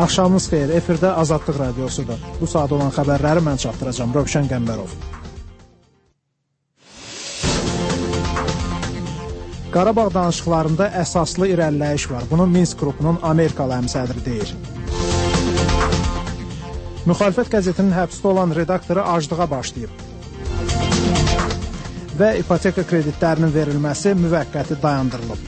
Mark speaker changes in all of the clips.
Speaker 1: Axşamınız xeyir, efirdə Azadlıq Radiosudur. Bu saat olan xəbərləri mən çatdıracağım, Rövşən Qəmbərov. Qarabağ danışıqlarında əsaslı irəliləyiş var. Bunu Minsk qrupunun Amerikalı həmsədri deyir. Müxalifət qəzetinin həbsdə olan redaktoru aclığa başlayıb. Və ipoteka kreditlərinin verilməsi müvəqqəti dayandırılıb.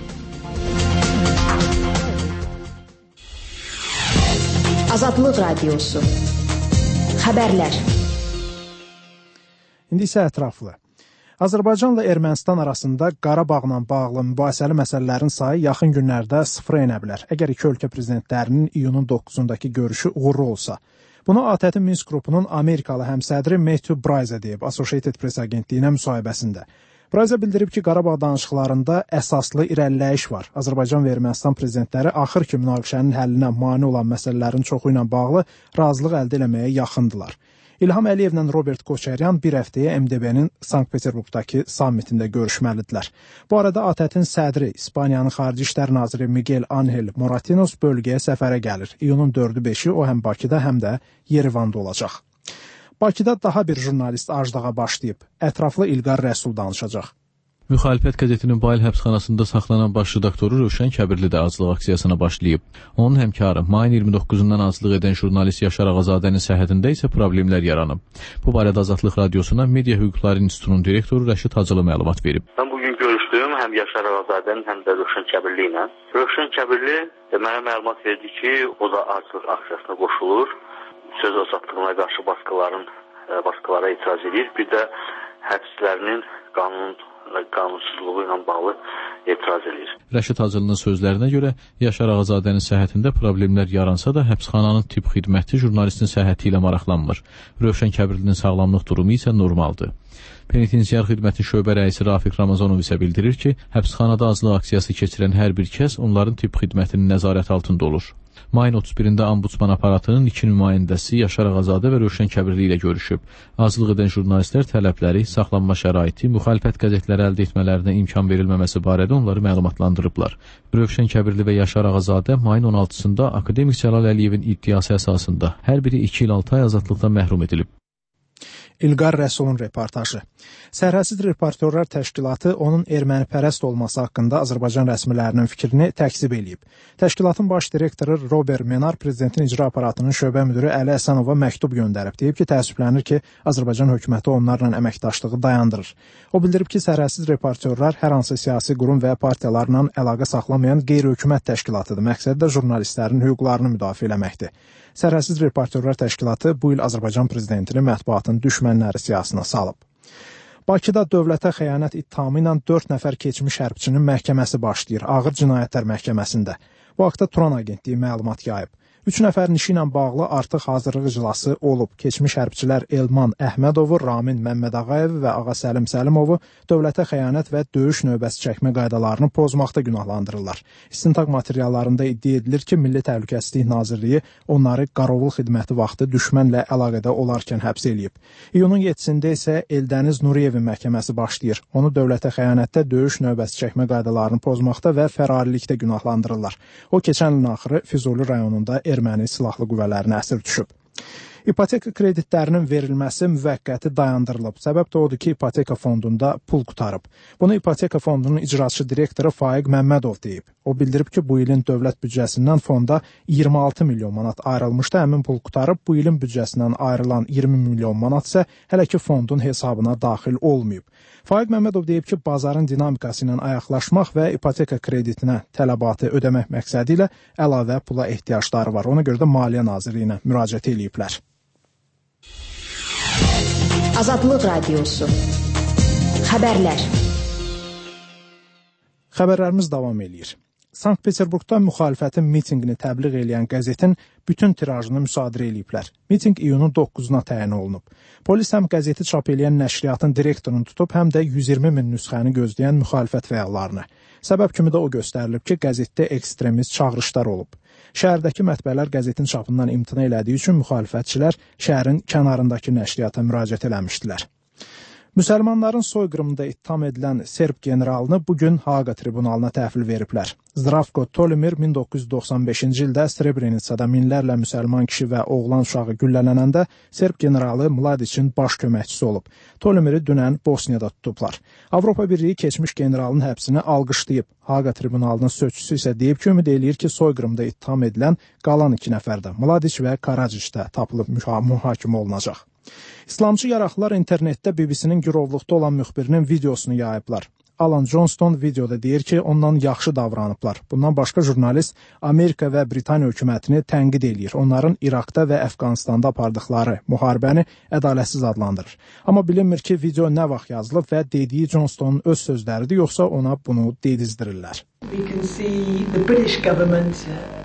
Speaker 2: Azadlıq Radiosu. Xəbərlər.
Speaker 1: İndi isə ətraflı. Azərbaycanla Ermənistan arasında Qarabağla bağlı mübahisəli məsələlərin sayı yaxın günlərdə sıfıra enə bilər, əgər iki ölkə prezidentlərinin iyunun 9-undakı görüşü uğurlu olsa. Bunu ATƏT Minsk qrupunun Amerikalı həmsədri Matthew Bryce deyib Associated Press agentliyinə müsahibəsində. Bryce bildirib ki, Qarabağ danışıqlarında əsaslı irəliləyiş var. Azərbaycan və Ermənistan prezidentləri axır ki, münaqişənin həllinə mane olan məsələlərin çoxu ilə bağlı razılıq əldə etməyə yaxındılar. İlham Əliyevlə Robert Koçaryan bir həftəyə MDB-nin Sankt-Peterburqdakı sammitində görüşməlidirlər. Bu arada ATƏT-in sədri, İspaniyanın Xarici İşlər naziri Miguel Ángel Moratinos bölgəyə səfərə gəlir. İyunun 4-5-i o həm Bakıda, həm də Yerevanda olacaq. Bakıda daha bir jurnalist aclığa başlayıb. Ətraflı İlqar Rəsul danışacaq.
Speaker 3: Müxalifət qəzetinin Bayıl həbsxanasında saxlanan baş redaktoru Rövşən Kəbirli də aclıq aksiyasına başlayıb. Onun həmkarı mayın 29-undan aclıq edən jurnalist Yaşar Ağazadənin səhhətində isə problemlər yaranıb. Bu barədə Azadlıq Radiosuna Media Hüquqları İnstitutunun direktoru Rəşid Hacılı məlumat verib.
Speaker 4: Mən bugün görüşdüm həm Yaşar Ağazadənin, həm də Rövşən Kəbirli ilə. Rövşən Kəbirli mənə məlumat verdi ki, o da aclıq aksiyasına qoşulur. Söz azadlığına qarşı baskılara etiraz edir. Bir də həbslərinin qanunsuzluğu ilə bağlı etiraz edir.
Speaker 3: Rəşid Hacılının sözlərinə görə Yaşar Ağazadənin səhhətində problemlər yaransa da həbsxananın tibb xidməti jurnalistin səhhəti ilə maraqlanmır. Rövşən Kəbirlinin sağlamlıq durumu isə normaldır. Penitensiar xidmətin şöbə rəisi Rafiq Ramazanov isə bildirir ki, həbsxanada aclıq aksiyası keçirən hər bir kəs onların tibb xidmətinin nəzarət altında olur. Mayın 31-də Ombudsman aparatının iki nümayəndəsi Yaşar Ağazadə və Rövşən Kəbirli ilə görüşüb. Aclıq edən jurnalistlər tələbləri, saxlanma şəraiti, müxalifət qəzetləri əldə etmələrinə imkan verilməməsi barədə onları məlumatlandırıblar. Rövşən Kəbirli və Yaşar Ağazadə mayın 16-sında akademik Cəlal Əliyevin iddiası əsasında hər biri 2 il 6 ay azadlıqdan məhrum edilib.
Speaker 1: İlqar Rəsulun reportajı. Sərhədsiz Reportyorlar Təşkilatı onun ermənipərəst olması haqqında Azərbaycan rəsmilərinin fikrini təkzib eləyib. Təşkilatın baş direktoru Robert Menar prezidentin icra aparatının şöbə müdürü Əli Əsənova məktub göndərib. Deyib ki, təəssüflənir ki, Azərbaycan hökuməti onlarla əməkdaşlığı dayandırır. O bildirib ki, Sərhədsiz Reportyorlar hər hansı siyasi qurum və partiyalarla əlaqə saxlamayan qeyri-hökumət təşkilatıdır. Məqsədi də jurnalistlərin hüquqlarını müdafiə etməkdir. Sərhədsiz Reportyorlar Təşkilatı bu il Azərbaycan prezidentini mətbuatın düşmənləri siyasına salıb. Bakıda dövlətə xəyanət ittihamı ilə 4 nəfər keçmiş hərbçinin məhkəməsi başlayır, Ağır Cinayətlər Məhkəməsində. Bu haqda Turan agentliyi məlumat yayıb. 3 nəfərin işi ilə bağlı artıq hazırlıq iclası olub. Keçmiş hərbçilər Elman Əhmədovu, Ramin Məmmədağayev və Ağa Səlim Səlimovu dövlətə xəyanət və döyüş növbəsi çəkmə qaydalarını pozmaqda günahlandırırlar. İstintaq materiallarında iddia edilir ki, Milli Təhlükəsizlik Nazirliyi onları qarovul xidməti vaxtı düşmənlə əlaqədə olarkən həbs eləyib. İyunun 7-sində isə Eldəniz Nuriyevin məhkəməsi başlayır. Onu dövlətə xəyanətdə döyüş növbəsi çəkmə qaydalarını pozmaqda və fərarilikdə günahlandırırlar. O, keçən ilin axırı Füzuli rayonunda erməni silahlı qüvvələrinə əsir düşüb. İpoteka kreditlərinin verilməsi müvəqqəti dayandırılıb. Səbəb də odur ki, ipoteka fondunda pul qutarıb. Bunu ipoteka fondunun icraçı direktoru Faiq Məmmədov deyib. O bildirib ki, bu ilin dövlət büdcəsindən fonda 26 milyon manat ayrılmışdı. Həmin pul qutarıb, bu ilin büdcəsindən ayrılan 20 milyon manat isə hələ ki fondun hesabına daxil olmayıb. Faiq Məmmədov deyib ki, bazarın dinamikası ilə ayaqlaşmaq və ipoteka kreditinə tələbatı ödəmək məqsədi ilə əlavə pula ehtiyacları var. Ona görə də Maliyyə Nazirliyinə müraciət ediblər.
Speaker 2: Azadlıq Radiosu. Xəbərlər.
Speaker 1: Xəbərlərimiz davam eləyir. Sankt-Peterburqda müxalifətin mitinqini təbliğ eləyən qəzetin bütün tirajını müsadirə eləyiblər. Mitinq iyunun 9-una təyin olunub. Polis həm qəzeti çap eləyən nəşriyyatın direktorunu tutub, həm də 120 min nüsxəni gözləyən müxalifət fəallarını. Səbəb kimi də o göstərilib ki, qəzetdə ekstremist çağırışlar olub. Şəhərdəki mətbəələr qəzetin çapından imtina elədiyi üçün müxalifətçilər şəhərin kənarındakı nəşriyyata müraciət eləmişdilər. Müsəlmanların soyqırımında ittiham edilən Serb generalını bugün Haaqa tribunalına təhvil veriblər. Zdravko Tolimir 1995-ci ildə Srebrenicada minlərlə müsəlman kişi və oğlan uşağı güllələnəndə Serb generalı Mladiçin baş köməkçisi olub. Tolimiri dünən Bosniyada tutublar. Avropa Birliyi keçmiş generalın həbsini alqışlayıb. Haaqa tribunalının sözçüsü isə deyib ki, ümid eləyir ki, soyqırımda ittiham edilən qalan 2 nəfər də Mladiç və Karaciçdə tapılıb mühakimə olunacaq. İslamcı yaraqlılar internetdə BBC-nin girovluqda olan müxbirinin videosunu yayıblar. Alan Johnston videoda deyir ki, ondan yaxşı davranıblar. Bundan başqa jurnalist Amerika və Britaniya hökumətini tənqid eləyir. Onların İraqda və Əfqanistanda apardıqları müharibəni ədalətsiz adlandırır. Amma bilinmir ki, video nə vaxt yazılıb və dediyi Johnstonun öz sözləridir, yoxsa ona bunu dedizdirirlər.
Speaker 5: We can see the British government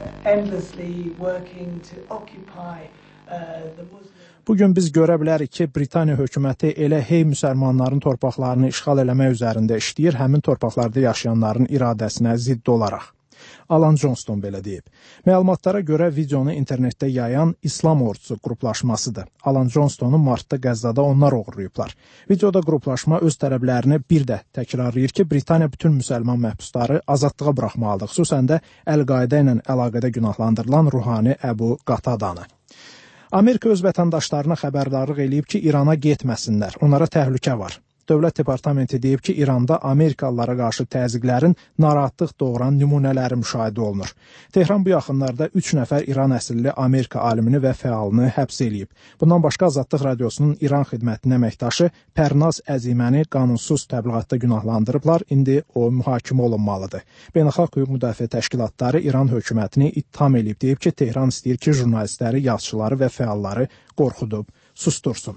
Speaker 5: endlessly working to occupy the Muslim.
Speaker 1: Bugün biz görə bilərik ki, Britaniya hökuməti elə hey müsəlmanların torpaqlarını işğal eləmək üzərində işləyir, həmin torpaqlarda yaşayanların iradəsinə zidd olaraq. Alan Johnston belə deyib. Məlumatlara görə videonu internetdə yayan İslam ordusu qruplaşmasıdır. Alan Johnstonu martda Qəzzada onlar uğurlayıblar. Videoda qruplaşma öz tələblərini bir də təkrarlayır ki, Britaniya bütün müsəlman məhbusları azadlığa buraxmalıdır, xüsusən də Əl-Qaidə ilə əlaqədə günahlandırılan ruhani Əbu Qatadanı. Amerika öz vətəndaşlarına xəbərdarlıq eləyib ki, İrana getməsinlər, onlara təhlükə var. Dövlət Departamenti deyib ki, İranda Amerikalılara qarşı təzyiqlərin narahatlıq doğuran nümunələri müşahidə olunur. Tehran bu yaxınlarda 3 nəfər İran əsilli Amerika alimini və fəalını həbs eləyib. Bundan başqa Azadlıq Radiosunun İran xidmətinin əməkdaşı Pərnaz Əziməni qanunsuz təbliğatda günahlandırıblar, indi o mühakimə olunmalıdır. Beynəlxalq hüquq müdafiə təşkilatları İran hökumətini ittiham eləyib, deyib ki, Tehran istəyir ki, jurnalistləri, yazıçıları və fəalları qorxudub, sustursun.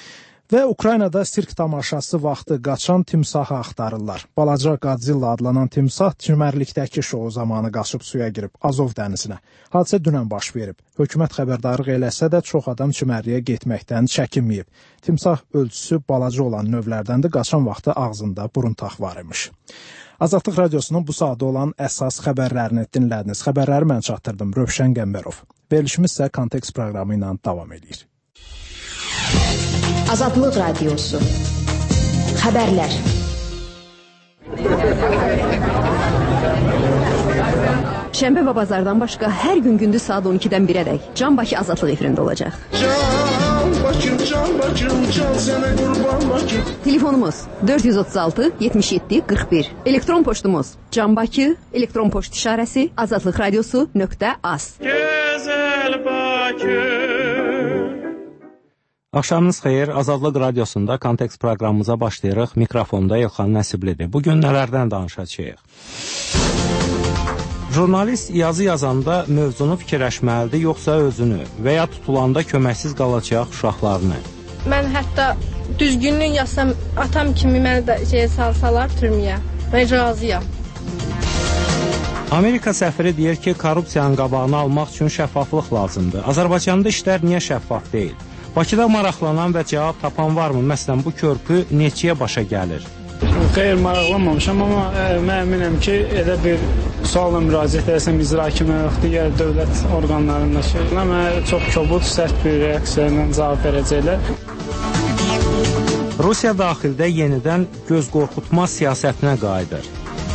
Speaker 1: Və Ukraynada sirk tamaşası vaxtı qaçan timsahı axtarırlar. Balaca Godzilla adlanan timsah çimərlikdəki şou zamanı qaçıb suya girib Azov dənizinə. Hadisə dünən baş verib. Hökumət xəbərdarlıq eləsə də çox adam çimərliyə getməkdən çəkinməyib. Timsah ölçüsü balaca olan növlərdəndir, qaçan vaxtı ağzında burun tax var imiş. Azadlıq Radiosunun bu saatda olan əsas xəbərlərini dinlədiniz. Xəbərləri mən çatdırdım, Rövşən Qəmbərov. Verilişimiz isə Kontekst proqramı ilə davam edir.
Speaker 2: Azadlıq Radiosu. Xəbərlər.
Speaker 6: Şənbə və bazardan başqa hər gün gündüz saat 12-dən 1-ədək Can Bakı Azadlıq efirində olacaq.
Speaker 7: Can Bakım, can sənə qurban Bakım.
Speaker 6: Telefonumuz 436 77 41. Elektron poçtumuz canbakı, elektron poçt işarəsi azadlıqradiosu.az.
Speaker 7: Gözəl Bakım.
Speaker 8: Axşamınız xeyir, Azadlıq Radiosunda Kontekst proqramımıza başlayırıq. Mikrofonda Elxan Nəsiblidir. Bugün nələrdən danışacağıq? Jurnalist yazı yazanda mövzunu fikirləşməlidir, yoxsa özünü və ya tutulanda köməksiz qalacaq uşaqlarını?
Speaker 9: Mən hətta düzgünlük yazsam, atam kimi məni də salsalar türməyə. Mən razıyam.
Speaker 8: Amerika səfiri deyir ki, korrupsiyanın qabağını almaq üçün şəffaflıq lazımdır. Azərbaycanda işlər niyə şəffaf deyil? Bakıda maraqlanan və cavab tapan varmı? Məsələn, bu körpü neçəyə başa gəlir?
Speaker 10: Xeyr, maraqlanmamışam, amma mən əminəm ki, elə bir sualla müraciət etsəm icra kimi digər dövlət orqanlarındakı, mənə çox kobud, sərt bir reaksiya ilə cavab verəcəklər.
Speaker 8: Rusiya daxildə yenidən göz qorxutma siyasətinə qayıdır.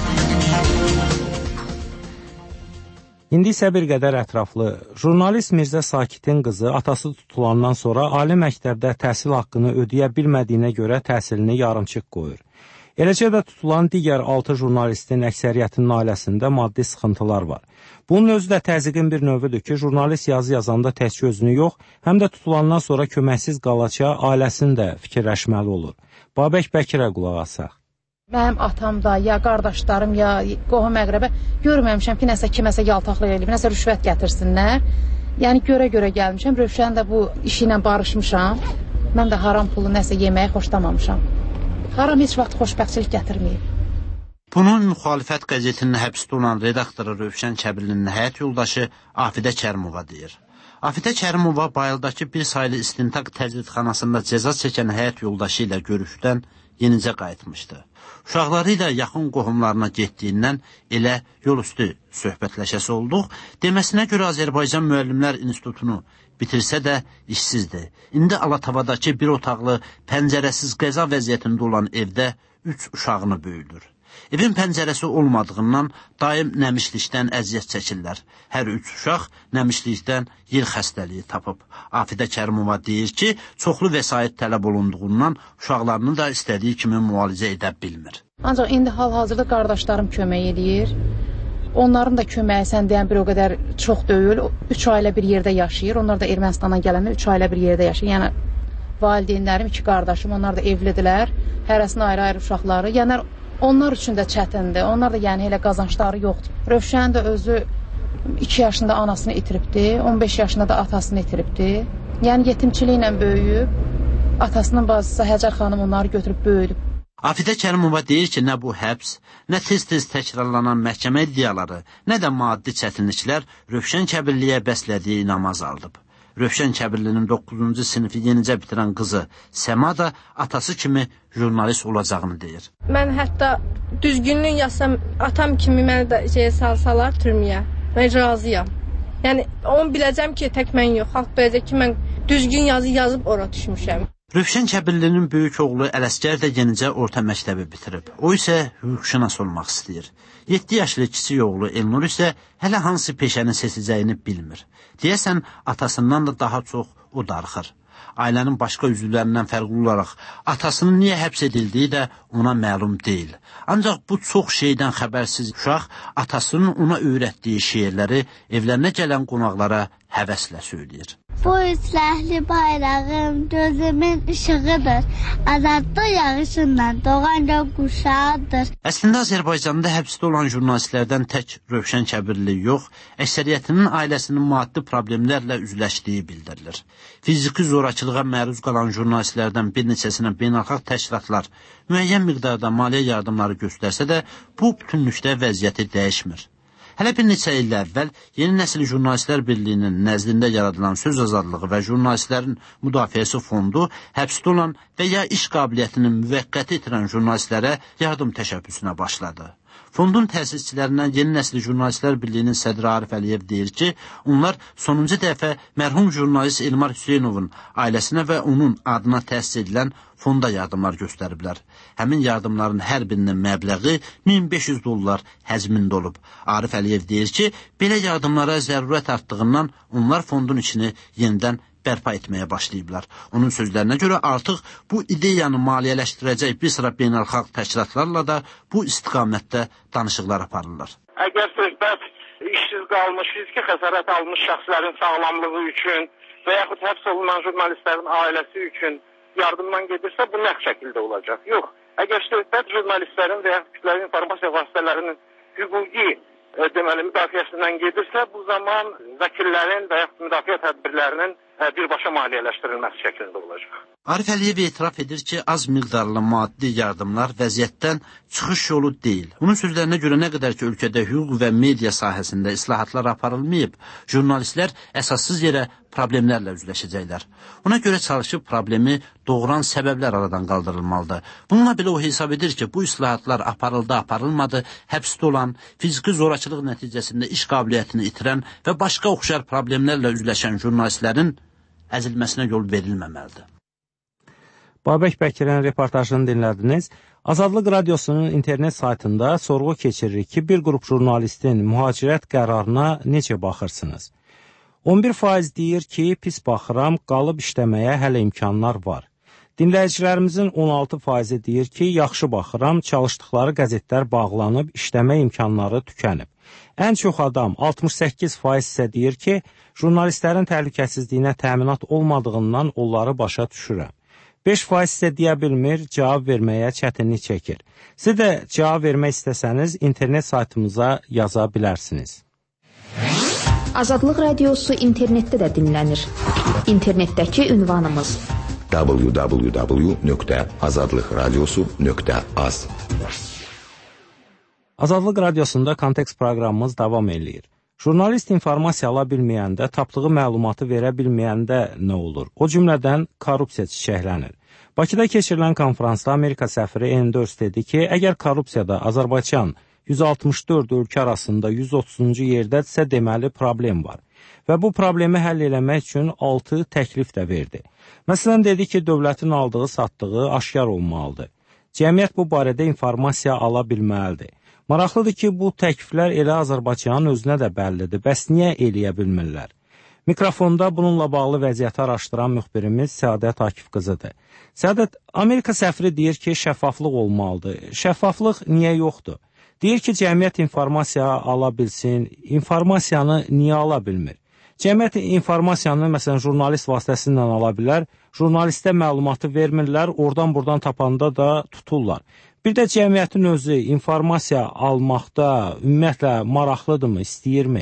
Speaker 8: İndi isə bir qədər ətraflı. Jurnalist Mirzə Sakitin qızı atası tutulandan sonra ali məktəbdə təhsil haqqını ödəyə bilmədiyinə görə təhsilini yarımçıq qoyur. Eləcə də tutulan digər 6 jurnalistin əksəriyyətinin ailəsində maddi sıxıntılar var. Bunun özü də təzyiqin bir növüdür ki, jurnalist yazı yazanda təkcə özünü yox, həm də tutulandan sonra köməksiz qalacağı ailəsini də fikirləşməli olur. Babək Bəkirə qulaq asaq.
Speaker 11: Mənim atam da, ya qardaşlarım, ya qohum əqrəbə görməmişəm ki, nəsə kiməsə yaltaqlıq edib, nəsə rüşvət gətirsinlər. Yəni görə gəlmişəm, Rövşən də bu işi ilə barışmışam. Mən də haram pulu nəsə yeməyi xoşlamamışam. Haram heç vaxt xoşbəxtçilik gətirməyib.
Speaker 12: Bunu müxalifət qəzetinin həbsdə olan redaktoru Rövşən Kəbirlinin həyat yoldaşı Afidə Kərimova deyir. Afidə Kərimova Bayıldakı bir saylı istintaq təcridxanasında cəza çəkən həyat yoldaşı ilə görüşdən yenicə qayıtmışdı. Uşaqları ilə yaxın qohumlarına getdiyindən elə yol üstü söhbətləşəsi olduq. Deməsinə görə Azərbaycan Müəllimlər İnstitutunu bitirsə də işsizdir. İndi Alatavadakı bir otaqlı, pəncərəsiz qəza vəziyyətində olan evdə 3 uşağını böyüdür. Evin pəncərəsi olmadığından daim nəmişlikdən əziyyət çəkirlər. Hər 3 uşaq nəmişlikdən yer xəstəliyi tapıb. Afidə Kərimova deyir ki, çoxlu vəsait tələb olunduğundan uşaqlarını da istədiyi kimi müalicə edə bilmir.
Speaker 11: Ancaq indi hal-hazırda qardaşlarım kömək edir. Onların da köməyi sən deyən bir o qədər çox deyil. 3 ailə bir yerdə yaşayır. Onlar da Ermənistandan gələndə 3 ailə bir yerdə yaşayır. Yəni valideynlərim, 2 qardaşım, onlar da evlidirlər. Hərəsinin ayrı-ayrı uşaqları. Yəni onlar üçün də çətindir. Onlar da yəni elə qazançları yoxdur. Rövşən də özü 2 yaşında anasını itiribdi, 15 yaşında da atasını itiribdi. Yəni yetimçiliklə böyüyüb, atasının bacısı Həcər xanım onları götürüb böyüdüb.
Speaker 12: Afidə Kərimova deyir ki, nə bu həbs, nə tez-tez təkrarlanan məhkəmə iddiaları, nə də maddi çətinliklər Rövşən Kəbirliyə bəslədiyi inam azaldıb. Rövşən Kəbirlinin 9-cu sinifi yenicə bitirən qızı Səma da atası kimi jurnalist olacağını deyir.
Speaker 9: Mən hətta düzgünlük yazsam, atam kimi məni də salsalar türməyə. Mən razıyam. Yəni, onu biləcəm ki, tək mən yox. Xalq biləcək ki, mən düzgün yazıb ora düşmüşəm.
Speaker 12: Rövşən Kəbirlinin böyük oğlu Ələsgər də yenicə orta məktəbi bitirib. O isə hüquqşünas olmaq istəyir. 7 yaşlı kiçik oğlu Elnur isə hələ hansı peşəni seçəcəyini bilmir. Deyəsən, atasından da daha çox o darıxır. Ailənin başqa üzvlərindən fərqli olaraq atasının niyə həbs edildiyi də ona məlum deyil. Ancaq bu çox şeydən xəbərsiz uşaq atasının ona öyrətdiyi şeirləri evlərinə gələn qonaqlara həvəslə söyləyir.
Speaker 13: Bu üsləhli bayrağım gözümün işığıdır. Azadlıq yağışından doğan göq quşağıdır.
Speaker 12: Əslində Azərbaycanda həbsdə olan jurnalistlərdən tək Rövşən Kəbirli yox, əksəriyyətinin ailəsinin maddi problemlərlə üzləşdiyi bildirilir. Fiziki zorakılığa məruz qalan jurnalistlərdən bir neçəsinə beynəlxalq təşkilatlar müəyyən miqdarda maliyyə yardımları göstərsə də, bu bütünlükdə vəziyyəti dəyişmir. Hələ bir neçə il əvvəl Yeni Nəsil Jurnalistlər Birliyinin nəzdində yaradılan söz azadlığı və jurnalistlərin müdafiəsi fondu həbsdə olan və ya iş qabiliyyətini müvəqqəti itirən jurnalistlərə yardım təşəbbüsünə başladı. Fondun təsisçilərindən Yeni Nəsil Jurnalistlər Birliyinin sədri Arif Əliyev deyir ki, onlar sonuncu dəfə mərhum jurnalist Elmar Hüseynovun ailəsinə və onun adına təsis edilən fonda yardımlar göstəriblər. Həmin yardımların hər birinin məbləği $1500 həzmində olub. Arif Əliyev deyir ki, belə yardımlara zərurət artdığından onlar fondun içini yenidən bərpa etməyə başlayıblar. Onun sözlərinə görə artıq bu ideyanı maliyyələşdirəcək bir sıra beynəlxalq təşkilatlarla da bu istiqamətdə danışıqlar aparırlar.
Speaker 14: Əgər söhbət işsiz qalmış, fiziki xəsarət almış şəxslərin sağlamlığı üçün və yaxud həbs olunan jurnalistlərin ailəsi üçün yardımdan gedirsə, bu nə şəkildə olacaq? Yox. Əgər söhbət jurnalistlərin və yaxud kütləvi informasiya vasitələrinin hüquqi müdafiəsindən gedirsə, bu zaman vəkillərin və yaxud müdafiə tədbirlərinin birbaşa maliyyələşdirilməsi şəklində olacaq.
Speaker 12: Arif Əliyev etiraf edir ki, az miqdarlı maddi yardımlar vəziyyətdən çıxış yolu deyil. Onun sözlərinə görə nə qədər ki, ölkədə hüquq və media sahəsində islahatlar aparılmayıb, jurnalistlər əsassız yerə problemlərlə üzləşəcəklər. Ona görə çalışıb problemi doğuran səbəblər aradan qaldırılmalıdır. Bununla belə o hesab edir ki, bu islahatlar aparılmadı, həbsdə olan, fiziki zorakılıq nəticəsində iş qabiliyyətini itirən və başqa oxşar problemlərlə üzləşən jurnalistlərin əzilməsinə yol verilməməlidir.
Speaker 8: Babək Bəkirin reportajını dinlədiniz. Azadlıq Radiosunun internet saytında sorğu keçiririk ki, bir qrup jurnalistin mühacirət qərarına necə baxırsınız? 11% deyir ki, pis baxıram, qalıb işləməyə hələ imkanlar var. Dinləyicilərimizin 16% deyir ki, yaxşı baxıram, çalışdıqları qəzetlər bağlanıb, işləmə imkanları tükənib. Ən çox adam, 68% isə deyir ki, jurnalistlərin təhlükəsizliyinə təminat olmadığından onları başa düşürəm. 5% isə deyə bilmir, cavab verməyə çətinlik çəkir. Siz də cavab vermək istəsəniz, internet saytımıza yaza bilərsiniz.
Speaker 2: Azadlıq Radiosu internetdə də dinlənir. İnternetdəki ünvanımız
Speaker 15: www.azadlıqradiosu.az.
Speaker 8: Azadlıq Radiosunda Kontekst proqramımız davam eləyir. Jurnalist informasiya ala bilməyəndə, tapdığı məlumatı verə bilməyəndə nə olur? O cümlədən korrupsiya çiçəklənir. Bakıda keçirilən konfransda Amerika səfiri Enders dedi ki, əgər korrupsiyada Azərbaycan 164 ölkə arasında 130-cu yerdədirsə, deməli problem var. Və bu problemi həll eləmək üçün 6 təklif də verdi. Məsələn, dedi ki, dövlətin aldığı, satdığı aşkar olmalıdır. Cəmiyyət bu barədə informasiya ala bilməlidir. Maraqlıdır ki, bu təkliflər elə Azərbaycanın özünə də bəllidir. Bəs niyə eləyə bilmirlər? Mikrofonda bununla bağlı vəziyyəti araşdıran müxbirimiz Səadət Akif qızıdır. Səadət, Amerika səfiri deyir ki, şəffaflıq olmalıdır. Şəffaflıq niyə yoxdur? Deyir ki, cəmiyyət informasiya ala bilsin, informasiyanı niyə ala bilmir? Cəmiyyət informasiyanı, məsələn, jurnalist vasitəsilə ala bilər, jurnalistə məlumatı vermirlər, oradan-buradan tapanda da tuturlar. Bir də cəmiyyətin özü informasiya almaqda ümumiyyətlə maraqlıdırmı, istəyirmi?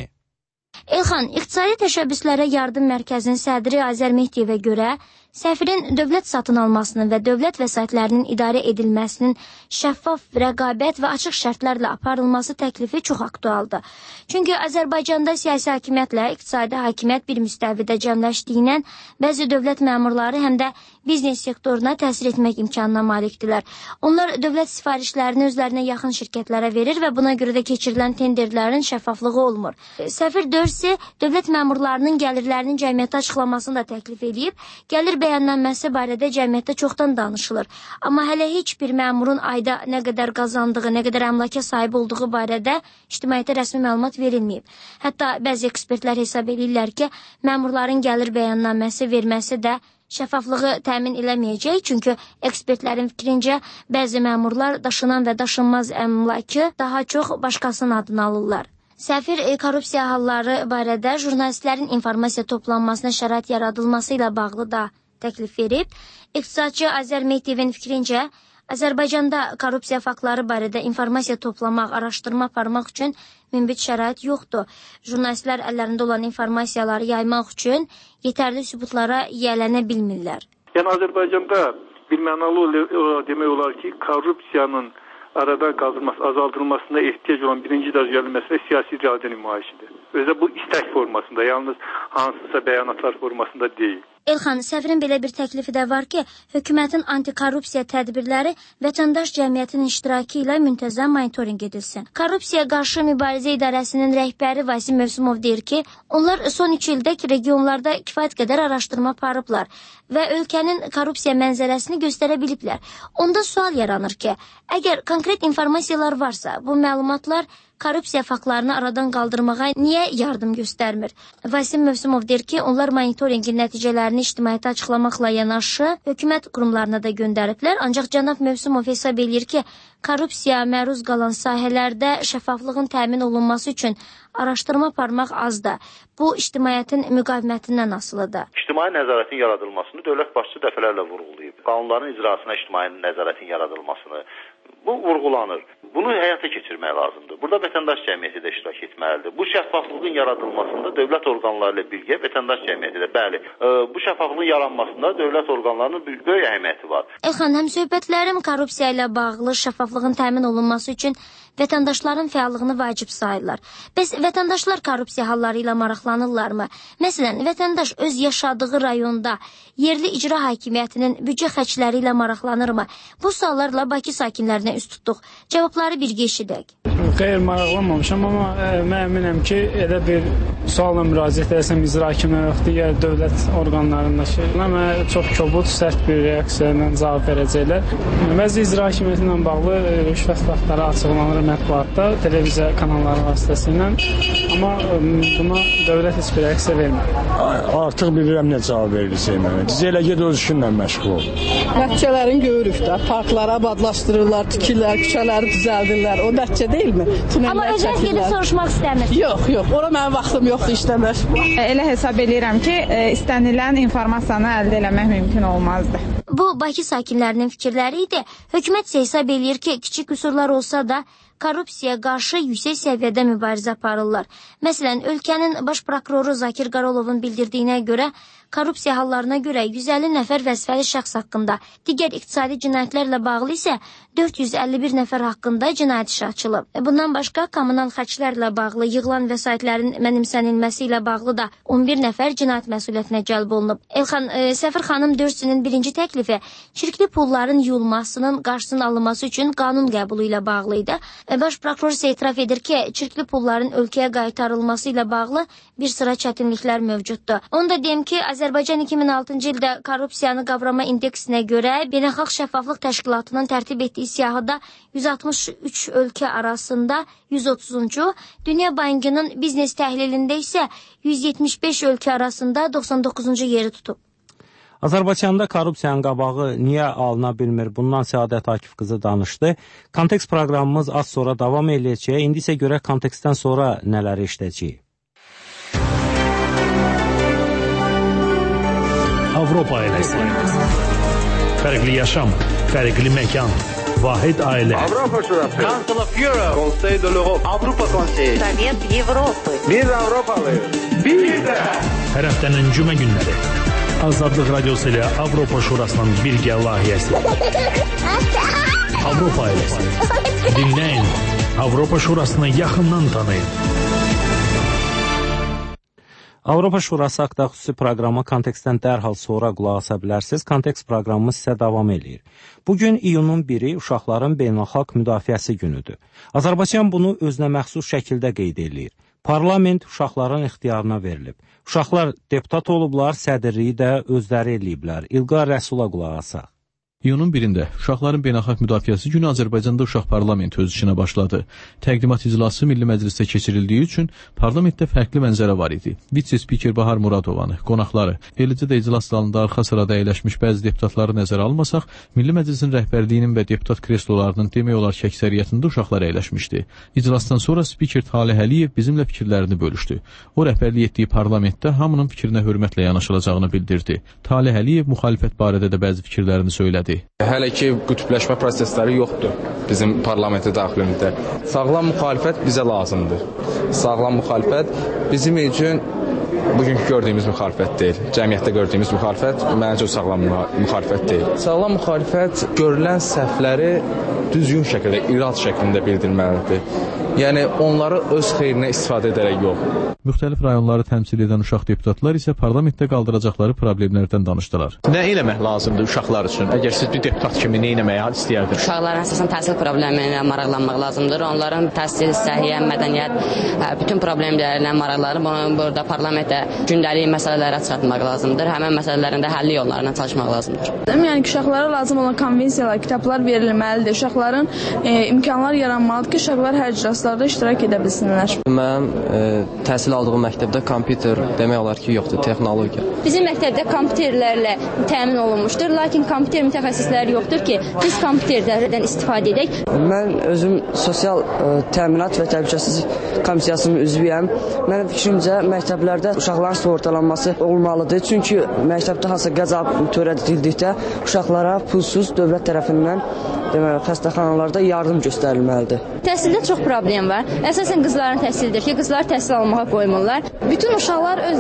Speaker 15: Elxan, İqtisadi Təşəbbüslərə Yardım Mərkəzinin sədri Azər Mehdiyevə görə, səfirin dövlət satın almasının və dövlət vəsaitlərinin idarə edilməsinin şəffaf, rəqabət və açıq şərtlərlə aparılması təklifi çox aktualdır. Çünki Azərbaycanda siyasi hakimiyyətlə iqtisadi hakimiyyət bir müstəvidə cəmləşdiyindən bəzi dövlət məmurları həm də biznes sektoruna təsir etmək imkanına malikdirlər. Onlar dövlət sifarişlərini özlərinə yaxın şirkətlərə verir və buna görə də keçirilən tenderlərin şəffaflığı olmur. Səfir Dörsi dövlət məmurlarının gəlirlərinin cəmiyyətə açıqlamasını da təklif edib, gəlir bəyənlənməsi barədə cəmiyyətdə çoxdan danışılır. Amma hələ heç bir məmurun ayda nə qədər qazandığı, nə qədər əmlaka sahib olduğu barədə ictimaiyyətə rəsmi məlumat verilməyib. Hətta bəzi ekspertlər hesab edirlər ki, məmurların gəlir bəyannnaməsi verməsi də şəffaflığı təmin eləməyəcək, çünki ekspertlərin fikrincə bəzi məmurlar daşınan və daşınmaz əmlakı daha çox başqasının adını alırlar. Səfir korrupsiya halları barədə jurnalistlərin informasiya toplanmasına şərait yaradılması ilə bağlı da təklif verib. İqtisadçı Azər Mehdiyevin fikrincə, Azərbaycanda korrupsiya faktları barədə informasiya toplamaq, araşdırma aparmaq üçün münbit şərait yoxdur. Jurnalistlər əllərində olan informasiyaları yaymaq üçün yetərli sübutlara yiyələnə bilmirlər.
Speaker 16: Yəni Azərbaycanda bilmənalı demək olar ki, korrupsiyanın aradan qaldırılması, azaldılmasına ehtiyac olan birinci dərəcəli məsələ siyasi iradə nümayişidir. Özə bu istək formasında, yalnız hansısa bəyanatlar formasında deyil.
Speaker 15: Elxan, səfirin belə bir təklifi də var ki, hökumətin antikorrupsiya tədbirləri vətəndaş cəmiyyətinin iştirakı ilə müntəzəm monitorinq edilsin. Korrupsiya qarşı mübarizə idarəsinin rəhbəri Vasim Mövsümov deyir ki, onlar son 3 ildə regionlarda kifayət qədər araşdırma aparıblar və ölkənin korrupsiya mənzərəsini göstərə biliblər. Onda sual yaranır ki, əgər konkret informasiyalar varsa, bu məlumatlar korrupsiya faktlarını aradan qaldırmağa niyə yardım göstərmir? Vasim Mövsümov deyir ki, onlar monitorinqin nəticələrini ictimaiyyətə açıqlamaqla yanaşı, hökumət qurumlarına da göndəriblər. Ancaq cənab Mövsümov hesab edir ki, korrupsiya məruz qalan sahələrdə şəffaflığın təmin olunması üçün araşdırma aparmaq azdır. Bu, ictimaiyyətin müqavimətindən asılıdır.
Speaker 17: İctimai nəzarətin yaradılmasını dövlət başçısı dəfələrlə vurğulayıb. Qanunların icrasına ictimai nəzarətin yaradılmasını bu vurğulanır. Bunu həyata keçirmək lazımdır. Burada vətəndaş cəmiyyəti də iştirak etməlidir. Bu şəffaflığın yaradılmasında dövlət orqanları ilə birgə vətəndaş cəmiyyəti də, bəli, bu şəffaflığın yaranmasında dövlət orqanlarının böyük əhəmiyyəti var.
Speaker 15: Elxan, həm söhbətlərim korrupsiya ilə bağlı şəffaflığın təmin olunması üçün vətəndaşların fəallığını vacib sayırlar. Bəs vətəndaşlar korrupsiya halları ilə maraqlanırlarmı? Məsələn, vətəndaş öz yaşadığı rayonda yerli icra hakimiyyətinin büdcə xərcləri ilə maraqlanırmı? Bu suallarla Bakı sakinlərinə üst tutduq. Cavabları birgə eşidək.
Speaker 10: Xeyr, maraqlanmamışam, amma mən əminəm ki, elə bir sualla müraciət etsəm icra hakimiyyətinə digər dövlət orqanlarındakı çox kobud, sərt bir reaksiya ilə cavab verəcəklər. Bəzi icra hakimiyyəti ilə bağlı rüşvət faktları açıqlanır mətbuatda, televiziya kanalları vasitəsilə, amma buna dövlət heç bir reaksiya vermir.
Speaker 18: Artıq bilirəm nə cavab veriləcək mənə. Elə ged öz işinlə məşğul ol.
Speaker 19: Nəticələrini görürük də, parkları abadlaşdırırlar, tikirlər, küçələri düzəldirlər. O nəticə deyilmi?
Speaker 15: Amma özət gedib soruşmaq istəmir.
Speaker 19: Yox, orada mənim vaxtım yoxdur, işləmir.
Speaker 20: Elə hesab edirəm ki, istənilən informasiyanı əldə eləmək mümkün olmazdı.
Speaker 15: Bu, Bakı sakinlərinin fikirləri idi. Hökumət isə hesab edir ki, kiçik qüsurlar olsa da, korrupsiyaya qarşı yüksək səviyyədə mübarizə aparırlar. Məsələn, ölkənin baş prokuroru Zakir Qarolovun bildirdiyinə görə, korrupsiya hallarına görə 150 nəfər vəzifəli şəxs haqqında, digər iqtisadi cinayətlərlə bağlı isə 451 nəfər haqqında cinayət işi açılıb. Bundan başqa, kommunal xərclərlə bağlı yığılan vəsaitlərin mənimsənilməsi ilə bağlı da 11 nəfər cinayət məsuliyyətinə cəlb olunub. Elxan, Səfir xanım Dörsinin birinci təklifi çirkli pulların yuyulmasının qarşısının alınması üçün qanun qəbulu ilə bağlı idi. Baş prokuror isə etiraf edir ki, çirkli pulların ölkəyə qaytarılması ilə bağlı bir sıra çətinliklər mövcuddur. Onu da deyim ki, Azərbaycan 2006-cı ildə korrupsiyanı qavrama indeksinə görə Beynəlxalq Şəffaflıq Təşkilatının tərtib etdiyi siyahıda 163 ölkə arasında 130-cu, Dünya Bankının biznes təhlilində isə 175 ölkə arasında 99-cu yeri tutub.
Speaker 8: Azərbaycanda korrupsiyanın qabağı niyə alına bilmir? Bundan Səadət Akif qızı danışdı. Kontekst proqramımız az sonra davam edəcək. İndi isə görək kontekstdən sonra nələri işləyəcəyik.
Speaker 21: Avropa ailəsi. Fərqli yaşam, fərqli məkan, vahid ailə.
Speaker 7: Avropa Şurası. Council of Europe. Conseil de l'Europe. Avropa Konseyi. Sovet Avropa. Biz Avropalıyıq. Biz də.
Speaker 21: Hər həftənin cümə günləri. Azadlıq Radiosu ilə Avropa Şurasının birgə layihəsi. Avropa ailəsi. Dinləyin. Avropa Şurasını yaxından tanıyın.
Speaker 8: Avropa Şurası haqqında xüsusi proqramı kontekstdən dərhal sonra qulaq asa bilərsiniz. Kontekst proqramımız isə davam edir. Bugün iyunun 1-i uşaqların beynəlxalq müdafiəsi günüdür. Azərbaycan bunu özünə məxsus şəkildə qeyd edir. Parlament uşaqların ixtiyarına verilib. Uşaqlar deputat olublar, sədrliyi də özləri eləyiblər. İlqar Rəsula qulaq asaq.
Speaker 3: İyunun 1-də Uşaqların Beynəlxalq Müdafiəsi günü Azərbaycanda Uşaq Parlamenti öz işinə başladı. Təqdimat iclası Milli Məclisdə keçirildiyi üçün parlamentdə fərqli mənzərə var idi. Vitse-spiker Bahar Muradovanı, qonaqları, eləcə də iclas zalında arxa sırada əyləşmiş bəzi deputatları nəzərə almasaq, Milli Məclisin rəhbərliyinin və deputat kreslolarının demək olar ki, əksəriyyətində uşaqlar əyləşmişdi. İclasdan sonra spiker Talih Əliyev bizimlə fikirlərini bölüşdü. O rəhbərlik etdiyi parlamentdə hamının fikrinə hörmətlə yanaşılacağını bildirdi. Talih Əliyev müxalifət barədə də bəzi fikirlərini söylədi.
Speaker 22: Hələ ki, qütbləşmə prosesləri yoxdur bizim parlamenti daxilimizdə. Sağlam müxalifət bizə lazımdır. Sağlam müxalifət bizim üçün bugünkü gördüyümüz müxalifət deyil. Cəmiyyətdə gördüyümüz müxalifət məncə sağlam müxalifət deyil. Sağlam müxalifət görülən səhvləri düzgün şəkildə, irad şəklində bildirməlidir. Yəni, onları öz xeyrinə istifadə edərək yox.
Speaker 3: Müxtəlif rayonları təmsil edən uşaq deputatlar isə parlamentdə qaldıracaqları problemlərdən danışdılar.
Speaker 23: Nə eləmək lazımdır uşaqlar üçün? Əgər siz bir deputat kimi nə eləməyə istəyərdiniz?
Speaker 24: Uşaqların əsasən təhsil problemi ilə maraqlanmaq lazımdır. Onların təhsil, səhiyyə, mədəniyyət, bütün problemlərlə maraqlanıb, bunu burada parlamentdə gündəlik məsələlərə çıxartmaq lazımdır. Həmin məsələlərin də həlli yollarına çalışmaq lazımdır.
Speaker 20: Yəni ki, uşaqlara lazım olan konvensiyalar, kitablar verilməlidir. Uşaqların imkanlar yaranmalıdır ki, uşaqlar hər iclaslarda iştirak edə bilsinlər.
Speaker 25: Mən təhsil aldığım məktəbdə kompüter demək olar ki, yoxdur, texnologiya.
Speaker 26: Bizim məktəbdə kompüterlərlə təmin olunmuşdur, lakin kompüter mütəxəssisləri yoxdur ki, biz kompüterlərdən istifadə edək.
Speaker 27: Mən özüm sosial təminat və təhlükəsizlik komissiyasının üzvüyəm. Mənim fikrimcə məktəblərdə uşaqların sığortalanması olmalıdır. Çünki məktəbdə hansısa qəza törədildikdə uşaqlara pulsuz dövlət tərəfindən xəstəxanalarda yardım göstərilməlidir.
Speaker 26: Təhsildə çox problem var. Əsasən qızların təhsilidir ki, qızlar təhsil almağa qoymurlar. Bütün uşaqlar öz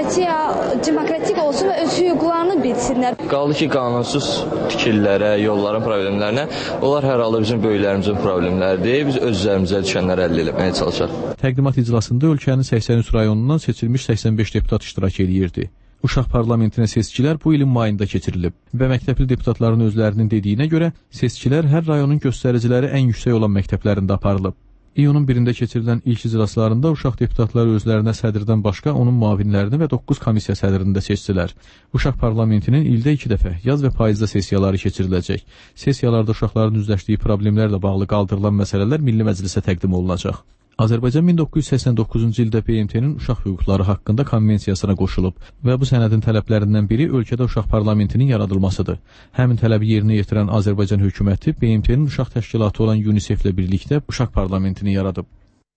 Speaker 26: demokratik olsun və öz hüquqlarını bilsinlər.
Speaker 25: Qaldı ki, qanunsuz tikililərə, yolların problemlərinə, onlar hər halda bizim böyüklərimizin problemləridir. Biz öz üzərimizə düşənləri əldə etməyə çalışaq.
Speaker 3: Təqdimat iclasında ölkənin 83 rayonundan seçilmiş 85 deputat iştirak edirdi. Uşaq parlamentinə seçkilər bu ilin mayında keçirilib və məktəbli deputatların özlərinin dediyinə görə seçkilər hər rayonun göstəriciləri ən yüksək olan məktəblərində aparılıb. İyunun 1-də keçirilən ilk iclaslarında uşaq deputatları özlərinə sədrdən başqa onun müavinlərini və 9 komissiya sədrini də seçdilər. Uşaq parlamentinin ildə 2 dəfə yaz və payızda sessiyaları keçiriləcək. Sessiyalarda uşaqların üzləşdiyi problemlərlə bağlı qaldırılan məsələlər Milli Məclisə təqdim olunacaq. Azərbaycan 1989-cu ildə BMT-nin uşaq hüquqları haqqında konvensiyasına qoşulub və bu sənədin tələblərindən biri ölkədə uşaq parlamentinin yaradılmasıdır. Həmin tələbi yerinə yetirən Azərbaycan hökuməti BMT-nin uşaq təşkilatı olan UNICEF-lə birlikdə uşaq parlamentini yaradıb.